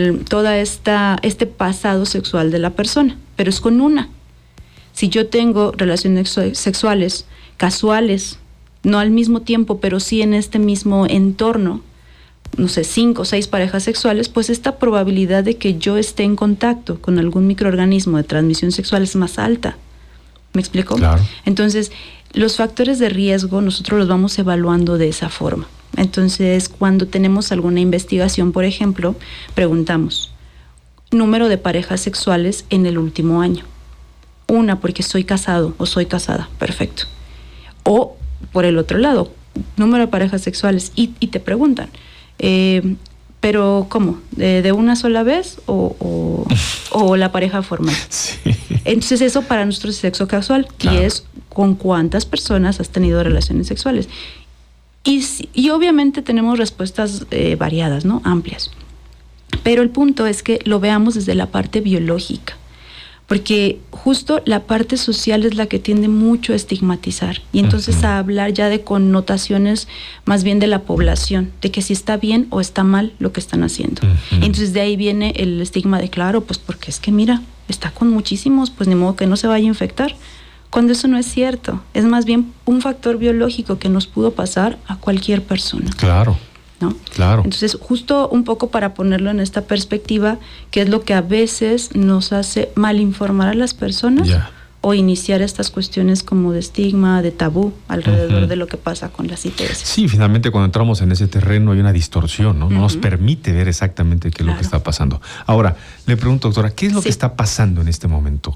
este pasado sexual de la persona, pero es con una. Si yo tengo relaciones sexuales casuales, no al mismo tiempo, pero sí en este mismo entorno, no sé, 5 o 6 parejas sexuales, pues esta probabilidad de que yo esté en contacto con algún microorganismo de transmisión sexual es más alta. ¿Me explico? Claro. Entonces, los factores de riesgo nosotros los vamos evaluando de esa forma. Entonces, cuando tenemos alguna investigación, por ejemplo, preguntamos número de parejas sexuales en el último año. Una, porque soy casado o soy casada, perfecto. O, por el otro lado, número de parejas sexuales y te preguntan, pero ¿cómo? ¿De una sola vez o la pareja formal? Sí. Entonces eso para nosotros es sexo casual, claro. Y es con cuántas personas has tenido relaciones sexuales. Y obviamente tenemos respuestas variadas, ¿no? Amplias. Pero el punto es que lo veamos desde la parte biológica. Porque justo la parte social es la que tiende mucho a estigmatizar y entonces a hablar ya de connotaciones más bien de la población, de que si está bien o está mal lo que están haciendo. Entonces de ahí viene el estigma de claro, pues porque es que mira, está con muchísimos, pues ni modo que no se vaya a infectar. Cuando eso no es cierto, es más bien un factor biológico que nos pudo pasar a cualquier persona. Claro. ¿No? Claro. Entonces, justo un poco para ponerlo en esta perspectiva, que es lo que a veces nos hace mal informar a las personas o iniciar estas cuestiones como de estigma, de tabú alrededor de lo que pasa con las ITS. Sí, finalmente cuando entramos en ese terreno hay una distorsión, ¿no? No nos permite ver exactamente qué es lo que está pasando. Ahora, le pregunto, doctora, ¿qué es lo que está pasando en este momento?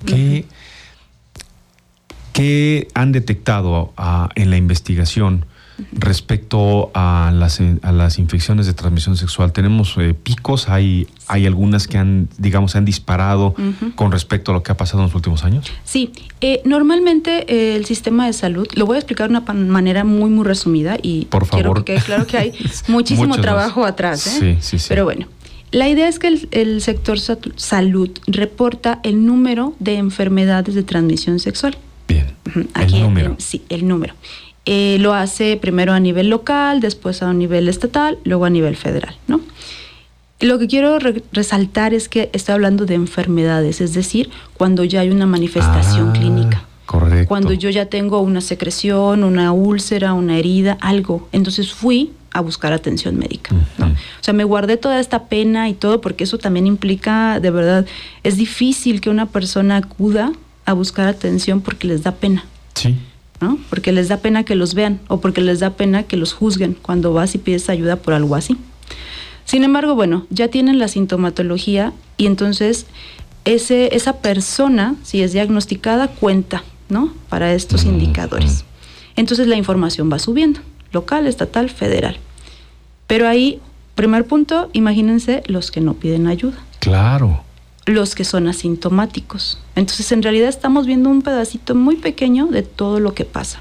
¿Qué han detectado en la investigación respecto a las infecciones de transmisión sexual? ¿Tenemos picos? ¿Hay algunas que han disparado con respecto a lo que ha pasado en los últimos años? Sí, normalmente el sistema de salud, lo voy a explicar de una manera muy, muy resumida y por favor. Quiero que quede claro que hay muchísimo trabajo atrás. Sí. Pero bueno, la idea es que el sector salud reporta el número de enfermedades de transmisión sexual. Bien, aquí el número. Sí, el número. Lo hace primero a nivel local, después a nivel estatal, luego a nivel federal, ¿no? Lo que quiero resaltar es que estoy hablando de enfermedades, es decir, cuando ya hay una manifestación clínica. Correcto. Cuando yo ya tengo una secreción, una úlcera, una herida, algo. Entonces fui a buscar atención médica, ¿no? O sea, me guardé toda esta pena y todo porque eso también implica, de verdad, es difícil que una persona acuda a buscar atención porque les da pena. Sí. ¿No? Porque les da pena que los vean o porque les da pena que los juzguen cuando vas y pides ayuda por algo así. Sin embargo, bueno, ya tienen la sintomatología y entonces esa persona, si es diagnosticada, cuenta, ¿no? Para estos indicadores. Entonces la información va subiendo, local, estatal, federal. Pero ahí, primer punto, imagínense los que no piden ayuda. Claro. Los que son asintomáticos. Entonces, en realidad estamos viendo un pedacito muy pequeño de todo lo que pasa.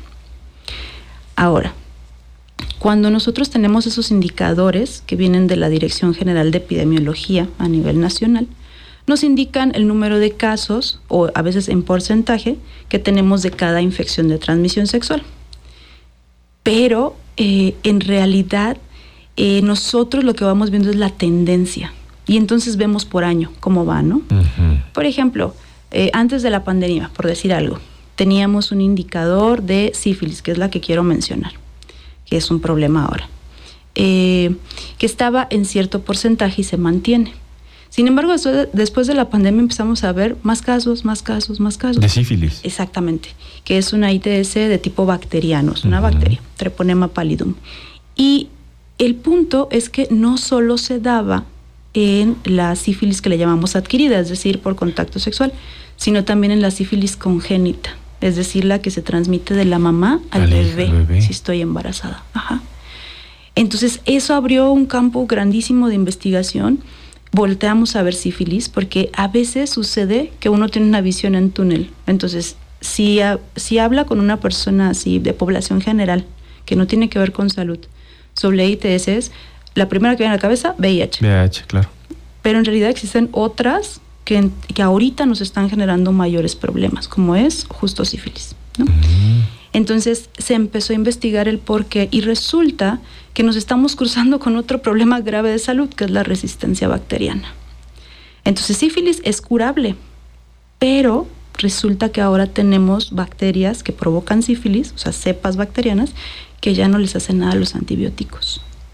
Ahora, cuando nosotros tenemos esos indicadores que vienen de la Dirección General de Epidemiología a nivel nacional, nos indican el número de casos, o a veces en porcentaje, que tenemos de cada infección de transmisión sexual. Pero, en realidad, nosotros lo que vamos viendo es la tendencia. Y entonces vemos por año cómo va, ¿no? Por ejemplo, antes de la pandemia, por decir algo, teníamos un indicador de sífilis, que es la que quiero mencionar, que es un problema ahora, que estaba en cierto porcentaje y se mantiene. Sin embargo, después de la pandemia empezamos a ver más casos. De sífilis. Exactamente, que es una ITS de tipo bacteriano, es una bacteria, Treponema pallidum. Y el punto es que no solo se daba en la sífilis que le llamamos adquirida, es decir, por contacto sexual, sino también en la sífilis congénita, es decir, la que se transmite de la mamá al bebé, si estoy embarazada. Entonces, eso abrió un campo grandísimo de investigación. Volteamos a ver sífilis, porque a veces sucede que uno tiene una visión en túnel. Entonces, si habla con una persona así, de población general, que no tiene que ver con salud, sobre ITS, la primera que viene a la cabeza, VIH. VIH, claro. Pero en realidad existen otras que ahorita nos están generando mayores problemas, como es justo sífilis, ¿no? Entonces se empezó a investigar el por qué y resulta que nos estamos cruzando con otro problema grave de salud, que es la resistencia bacteriana. Entonces sífilis es curable, pero resulta que ahora tenemos bacterias que provocan sífilis, o sea, cepas bacterianas, que ya no les hacen nada a los antibióticos.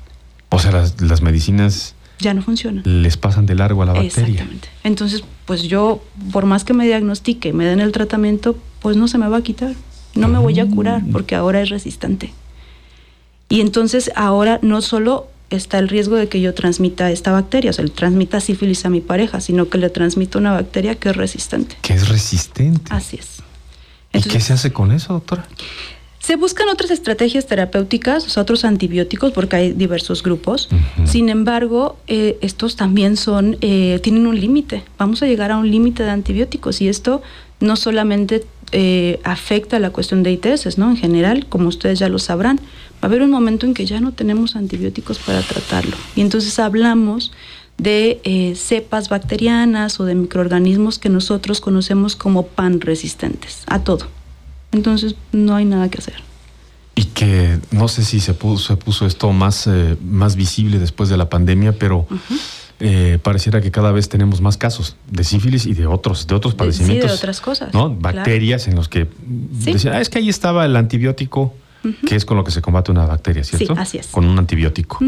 O sea, las medicinas ya no funcionan. Les pasan de largo a la bacteria. Exactamente. Entonces, pues yo, por más que me diagnostique, me den el tratamiento, pues no se me va a quitar. No me voy a curar porque ahora es resistente. Y entonces ahora no solo está el riesgo de que yo transmita esta bacteria, o sea, le transmita sífilis a mi pareja, sino que le transmito una bacteria que es resistente. Que es resistente. Así es. Entonces, ¿y qué se hace con eso, doctora? Se buscan otras estrategias terapéuticas, o sea, otros antibióticos, porque hay diversos grupos. Sin embargo, estos también tienen un límite. Vamos a llegar a un límite de antibióticos y esto no solamente afecta la cuestión de ITS, ¿no? En general, como ustedes ya lo sabrán, va a haber un momento en que ya no tenemos antibióticos para tratarlo. Y entonces hablamos de cepas bacterianas o de microorganismos que nosotros conocemos como panresistentes a todo. Entonces no hay nada que hacer. Y que no sé si se puso esto más visible después de la pandemia, pero pareciera que cada vez tenemos más casos de sífilis y de otros padecimientos. Sí, de otras cosas. ¿No? Bacterias, claro, en los que decían, es que ahí estaba el antibiótico, que es con lo que se combate una bacteria, ¿cierto? Sí, así es. Con un antibiótico.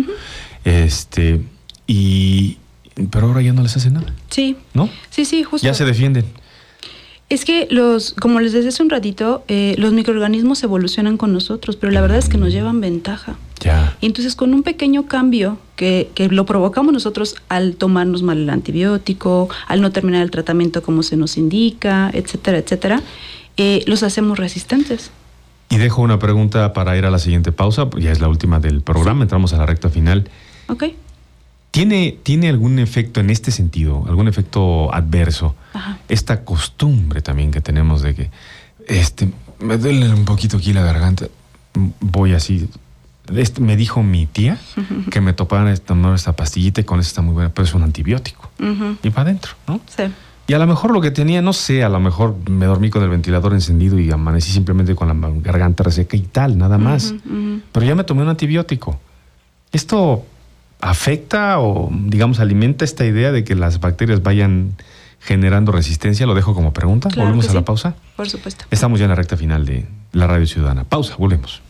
Pero ahora ya no les hace nada. Sí. ¿No? Sí, justo. Ya se defienden. Es que como les decía hace un ratito, los microorganismos evolucionan con nosotros, pero la verdad es que nos llevan ventaja. Ya. Y entonces con un pequeño cambio que lo provocamos nosotros al tomarnos mal el antibiótico, al no terminar el tratamiento como se nos indica, etcétera, etcétera, los hacemos resistentes. Y dejo una pregunta para ir a la siguiente pausa, ya es la última del programa, entramos a la recta final. Ok. ¿Tiene algún efecto en este sentido, algún efecto adverso? Ajá. Esta costumbre también que tenemos de que me duele un poquito aquí la garganta, voy así. Me dijo mi tía que me toparan tomar esta pastillita y con eso está muy buena, pero es un antibiótico. Y para adentro, ¿no? Sí. Y a lo mejor lo que tenía, no sé, a lo mejor me dormí con el ventilador encendido y amanecí simplemente con la garganta reseca y tal, nada más. Pero ya me tomé un antibiótico. ¿Esto afecta o, digamos, alimenta esta idea de que las bacterias vayan generando resistencia? Lo dejo como pregunta. Claro, ¿volvemos a la sí. pausa? Por supuesto. Estamos ya en la recta final de la Radio Ciudadana. Pausa, volvemos.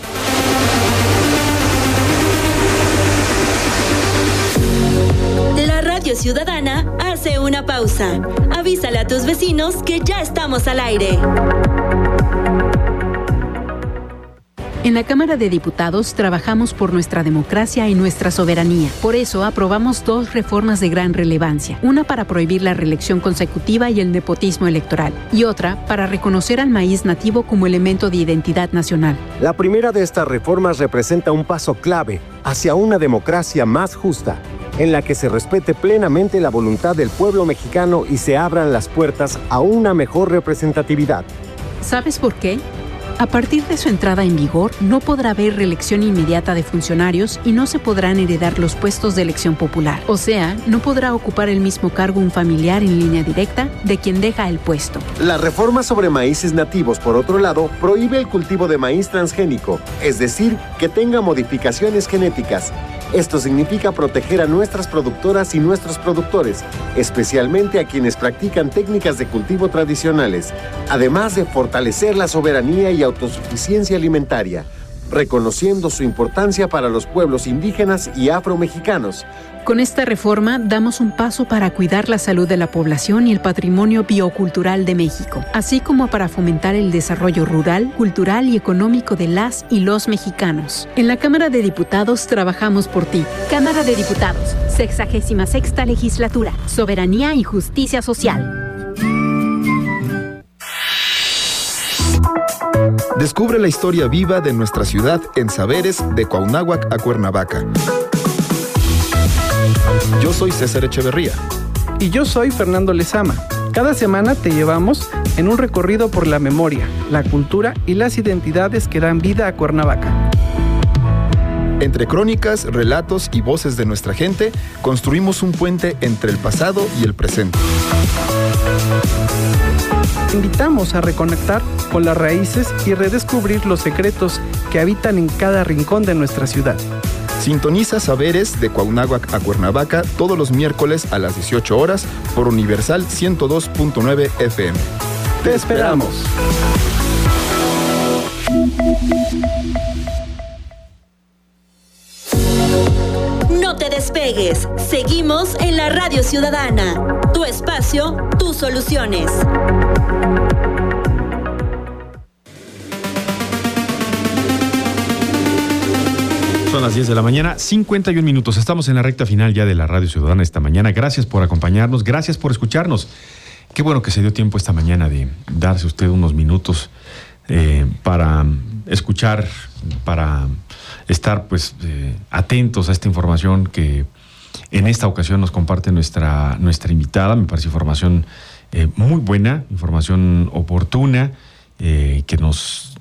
La Radio Ciudadana hace una pausa. Avísale a tus vecinos que ya estamos al aire. En la Cámara de Diputados trabajamos por nuestra democracia y nuestra soberanía. Por eso aprobamos 2 reformas de gran relevancia. Una para prohibir la reelección consecutiva y el nepotismo electoral. Y otra para reconocer al maíz nativo como elemento de identidad nacional. La primera de estas reformas representa un paso clave hacia una democracia más justa, en la que se respete plenamente la voluntad del pueblo mexicano y se abran las puertas a una mejor representatividad. ¿Sabes por qué? A partir de su entrada en vigor, no podrá haber reelección inmediata de funcionarios y no se podrán heredar los puestos de elección popular. O sea, no podrá ocupar el mismo cargo un familiar en línea directa de quien deja el puesto. La reforma sobre maíces nativos, por otro lado, prohíbe el cultivo de maíz transgénico, es decir, que tenga modificaciones genéticas. Esto significa proteger a nuestras productoras y nuestros productores, especialmente a quienes practican técnicas de cultivo tradicionales, además de fortalecer la soberanía y autosuficiencia alimentaria, reconociendo su importancia para los pueblos indígenas y afromexicanos. Con esta reforma damos un paso para cuidar la salud de la población y el patrimonio biocultural de México, así como para fomentar el desarrollo rural, cultural y económico de las y los mexicanos. En la Cámara de Diputados trabajamos por ti. Cámara de Diputados, 66ª Legislatura, Soberanía y Justicia Social. Descubre la historia viva de nuestra ciudad en Saberes de Cuauhnáhuac a Cuernavaca. Yo soy César Echeverría. Y yo soy Fernando Lezama. Cada semana te llevamos en un recorrido por la memoria, la cultura y las identidades que dan vida a Cuernavaca. Entre crónicas, relatos y voces de nuestra gente, construimos un puente entre el pasado y el presente. Te invitamos a reconectar con las raíces y redescubrir los secretos que habitan en cada rincón de nuestra ciudad. Sintoniza Saberes de Cuauhnáhuac a Cuernavaca todos los miércoles a las 18 horas por Universal 102.9 FM. ¡Te esperamos! despegues. Seguimos en la Radio Ciudadana. Tu espacio, tus soluciones. Son las 10 de la mañana, 51 minutos. Estamos en la recta final ya de la Radio Ciudadana esta mañana. Gracias por acompañarnos, gracias por escucharnos. Qué bueno que se dio tiempo esta mañana de darse usted unos minutos para escuchar, para estar atentos a esta información que en esta ocasión nos comparte nuestra invitada. Me parece información muy buena, información oportuna, que nos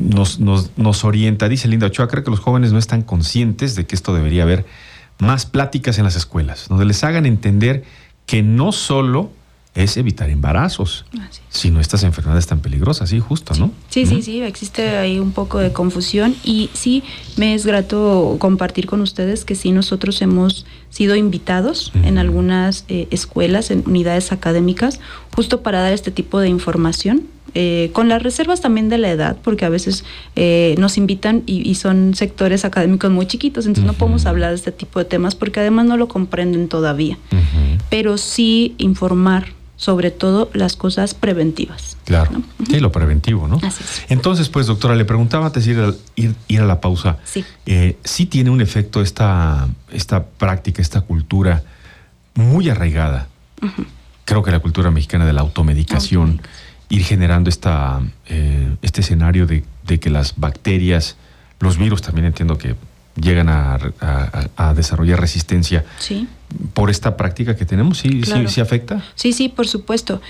orienta. Dice Linda Ochoa, creo que los jóvenes no están conscientes de que esto debería haber más pláticas en las escuelas, donde les hagan entender que no solo es evitar embarazos, sino estas enfermedades tan peligrosas, sí, justo, ¿no? Sí, existe ahí un poco de confusión y sí, me es grato compartir con ustedes que sí, nosotros hemos sido invitados en algunas escuelas, en unidades académicas, justo para dar este tipo de información, con las reservas también de la edad, porque a veces nos invitan y son sectores académicos muy chiquitos, entonces no podemos hablar de este tipo de temas porque además no lo comprenden todavía, pero sí informar sobre todo las cosas preventivas. Claro, ¿no? Sí, lo preventivo, ¿no? Así es. Entonces, pues, doctora, le preguntaba antes de ir a la pausa, sí tiene un efecto esta práctica, esta cultura muy arraigada. Creo que la cultura mexicana de la automedicación, ir generando este escenario de que las bacterias, los virus también entiendo que llegan a desarrollar resistencia. Sí. Por esta práctica que tenemos, claro. ¿Sí afecta? Sí, por supuesto.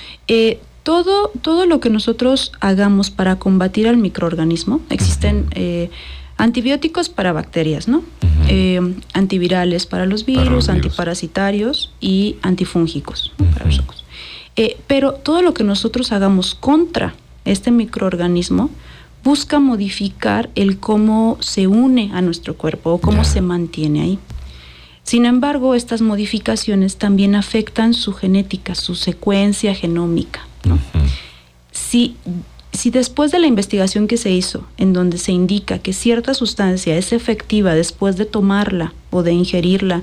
Todo lo que nosotros hagamos para combatir al microorganismo, existen antibióticos para bacterias, ¿no? Antivirales para los virus, antiparasitarios y antifúngicos, ¿no? Para los hongos. Pero todo lo que nosotros hagamos contra este microorganismo busca modificar el cómo se une a nuestro cuerpo o cómo se mantiene ahí. Sin embargo, estas modificaciones también afectan su genética, su secuencia genómica, ¿no? Si después de la investigación que se hizo, en donde se indica que cierta sustancia es efectiva después de tomarla o de ingerirla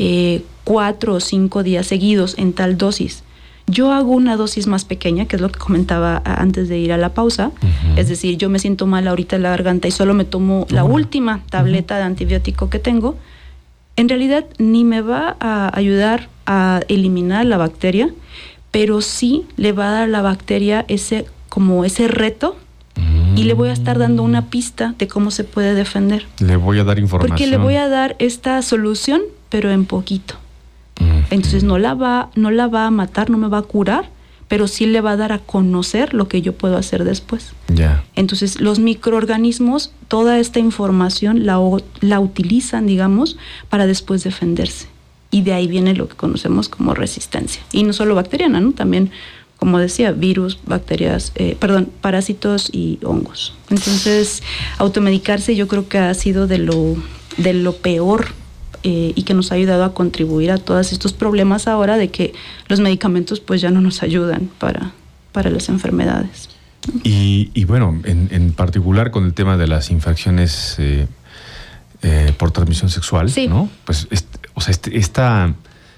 4 o 5 días seguidos en tal dosis, yo hago una dosis más pequeña, que es lo que comentaba antes de ir a la pausa, es decir, yo me siento mal ahorita en la garganta y solo me tomo la última tableta de antibiótico que tengo, en realidad ni me va a ayudar a eliminar la bacteria, pero sí le va a dar a la bacteria ese reto y le voy a estar dando una pista de cómo se puede defender. Le voy a dar información. Porque le voy a dar esta solución, pero en poquito. Entonces no la va a matar, no me va a curar, pero sí le va a dar a conocer lo que yo puedo hacer después. Entonces los microorganismos, toda esta información la utilizan, digamos, para después defenderse. Y de ahí viene lo que conocemos como resistencia. Y no solo bacteriana, ¿no? También, como decía, virus, bacterias, parásitos y hongos. Entonces, automedicarse yo creo que ha sido de lo peor y que nos ha ayudado a contribuir a todos estos problemas ahora de que los medicamentos pues ya no nos ayudan para las enfermedades. Y bueno, en particular con el tema de las infecciones por transmisión sexual, ¿no? Pues esta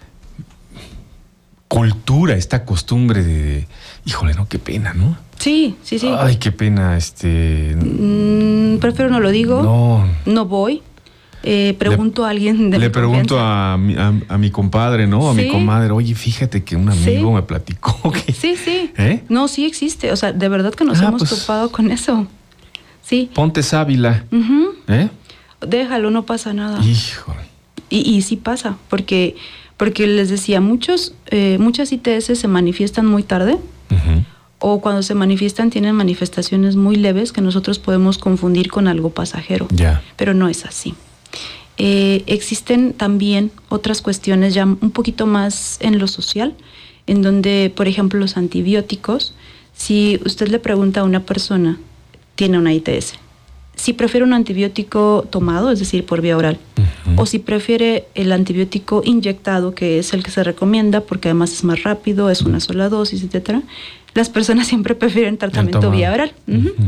cultura, esta costumbre de híjole, no, qué pena, ¿no? Sí. Ay, qué pena, prefiero no lo digo. No voy. Pregunto a alguien de Le pregunto a mi compadre, ¿no? A mi comadre, oye, fíjate que un amigo me platicó que... Sí. No, sí existe. O sea, de verdad que nos hemos topado con eso. Sí. Ponte sábila. Déjalo, no pasa nada. Híjole. Y sí pasa, porque les decía, muchas ITS se manifiestan muy tarde, o cuando se manifiestan tienen manifestaciones muy leves que nosotros podemos confundir con algo pasajero. Pero no es así. Existen también otras cuestiones ya un poquito más en lo social, en donde, por ejemplo, los antibióticos, si usted le pregunta a una persona, tiene una ITS, si prefiere un antibiótico tomado, es decir, por vía oral, o si prefiere el antibiótico inyectado, que es el que se recomienda, porque además es más rápido, es una sola dosis, etcétera, las personas siempre prefieren tratamiento vía oral.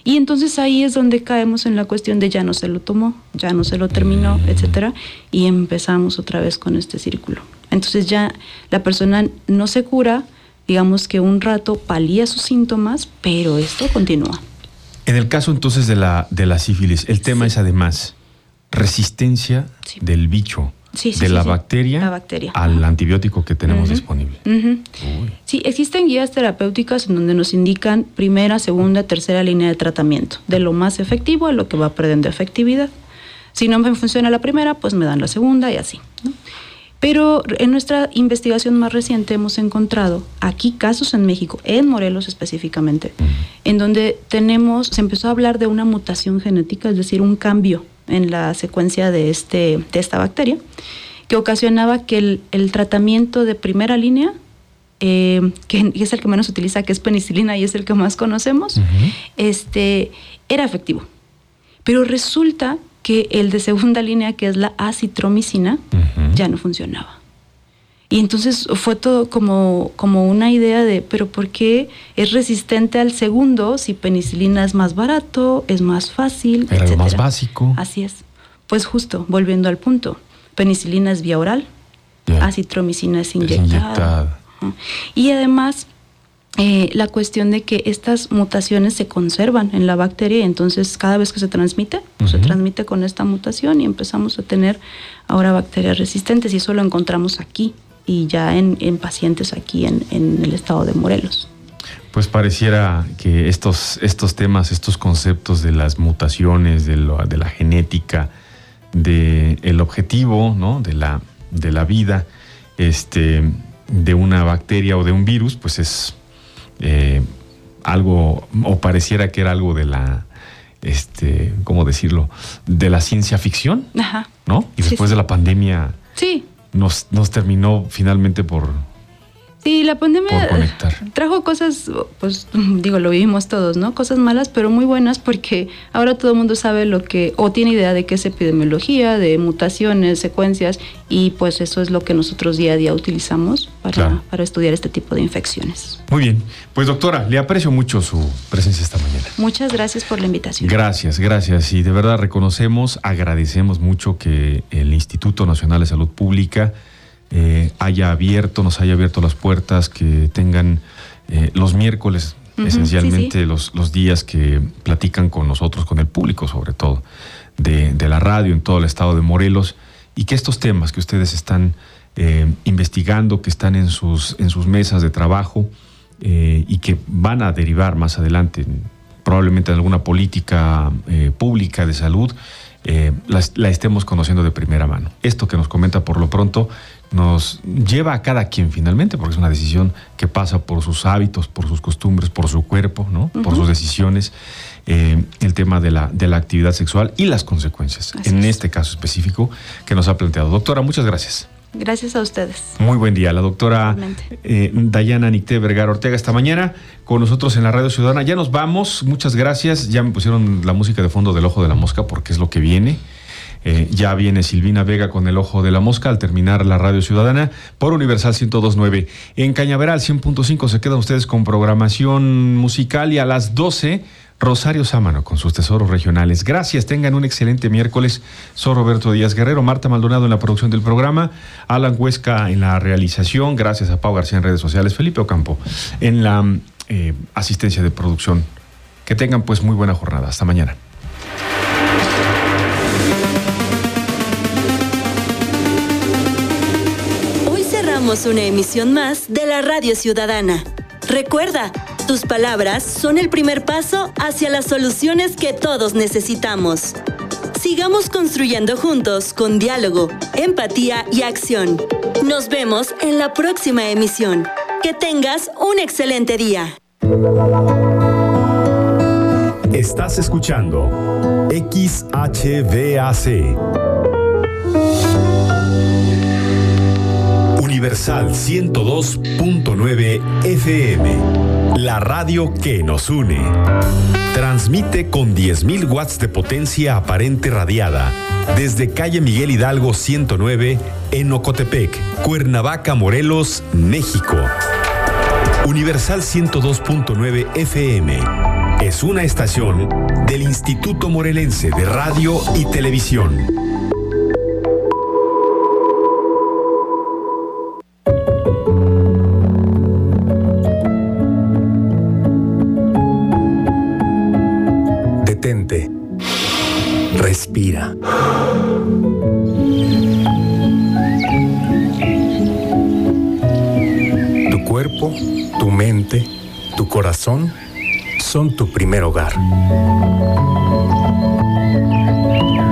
Y entonces ahí es donde caemos en la cuestión de ya no se lo tomó, ya no se lo terminó, etcétera, y empezamos otra vez con este círculo. Entonces ya la persona no se cura, digamos que un rato palía sus síntomas, pero esto continúa. En el caso entonces de la sífilis, el tema es además resistencia del bicho, de la bacteria al antibiótico que tenemos disponible. Sí, existen guías terapéuticas en donde nos indican primera, segunda, tercera línea de tratamiento, de lo más efectivo a lo que va perdiendo efectividad. Si no me funciona la primera, pues me dan la segunda y así, ¿no? Pero en nuestra investigación más reciente hemos encontrado aquí casos en México, en Morelos específicamente, en donde se empezó a hablar de una mutación genética, es decir, un cambio en la secuencia de esta bacteria, que ocasionaba que el tratamiento de primera línea, que es el que menos se utiliza, que es penicilina y es el que más conocemos, era efectivo. Pero resulta que el de segunda línea, que es la acitromicina, ya no funcionaba. Y entonces fue todo como una idea de, pero ¿por qué es resistente al segundo si penicilina es más barato, es más fácil, era etcétera? Lo más básico. Así es. Pues justo, volviendo al punto, penicilina es vía oral, acitromicina es inyectada. Y además, la cuestión de que estas mutaciones se conservan en la bacteria y entonces cada vez que se transmite, se transmite con esta mutación y empezamos a tener ahora bacterias resistentes, y eso lo encontramos aquí y ya en pacientes aquí en el estado de Morelos. Pues pareciera que estos temas, estos conceptos de las mutaciones, de la genética, del objetivo, ¿no? de la vida, de una bacteria o de un virus, pues es algo, o pareciera que era algo de la, ¿cómo decirlo? De la ciencia ficción, ¿no? Y después de la pandemia, nos terminó finalmente por Sí, la pandemia conectar. Trajo cosas, pues digo, lo vivimos todos, ¿no? Cosas malas, pero muy buenas, porque ahora todo el mundo sabe o tiene idea de qué es epidemiología, de mutaciones, secuencias, y pues eso es lo que nosotros día a día utilizamos para estudiar este tipo de infecciones. Muy bien. Pues doctora, le aprecio mucho su presencia esta mañana. Muchas gracias por la invitación. Gracias. Y de verdad agradecemos mucho que el Instituto Nacional de Salud Pública nos haya abierto las puertas, que tengan los miércoles, esencialmente los días que platican con nosotros, con el público sobre todo, de la radio en todo el estado de Morelos, y que estos temas que ustedes están investigando, que están en sus mesas de trabajo y que van a derivar más adelante probablemente en alguna política pública de salud, la estemos conociendo de primera mano. Esto que nos comenta por lo pronto nos lleva a cada quien finalmente, porque es una decisión que pasa por sus hábitos, por sus costumbres, por su cuerpo, ¿no? Por sus decisiones, el tema de la actividad sexual y las consecuencias, este caso específico que nos ha planteado. Doctora, muchas gracias. Gracias a ustedes. Muy buen día. La doctora Dayana Nicté Vergara Ortega esta mañana con nosotros en la Radio Ciudadana. Ya nos vamos, muchas gracias. Ya me pusieron la música de fondo del Ojo de la Mosca porque es lo que viene. Ya viene Silvina Vega con el Ojo de la Mosca al terminar la Radio Ciudadana por Universal 102.9. En Cañaveral 100.5 se quedan ustedes con programación musical, y a las 12 Rosario Sámano con sus tesoros regionales. Gracias, tengan un excelente miércoles. Soy Roberto Díaz Guerrero, Marta Maldonado en la producción del programa, Alan Huesca en la realización, gracias a Pau García en redes sociales, Felipe Ocampo en la asistencia de producción. Que tengan pues muy buena jornada. Hasta mañana. Una emisión más de la Radio Ciudadana. Recuerda, tus palabras son el primer paso hacia las soluciones que todos necesitamos. Sigamos construyendo juntos con diálogo, empatía y acción. Nos vemos en la próxima emisión. Que tengas un excelente día. Estás escuchando XHVAC. Universal 102.9 FM, la radio que nos une. Transmite con 10.000 watts de potencia aparente radiada desde calle Miguel Hidalgo 109 en Ocotepec, Cuernavaca, Morelos, México. Universal 102.9 FM, es una estación del Instituto Morelense de Radio y Televisión. Detente. Respira. Tu cuerpo, tu mente, tu corazón son tu primer hogar.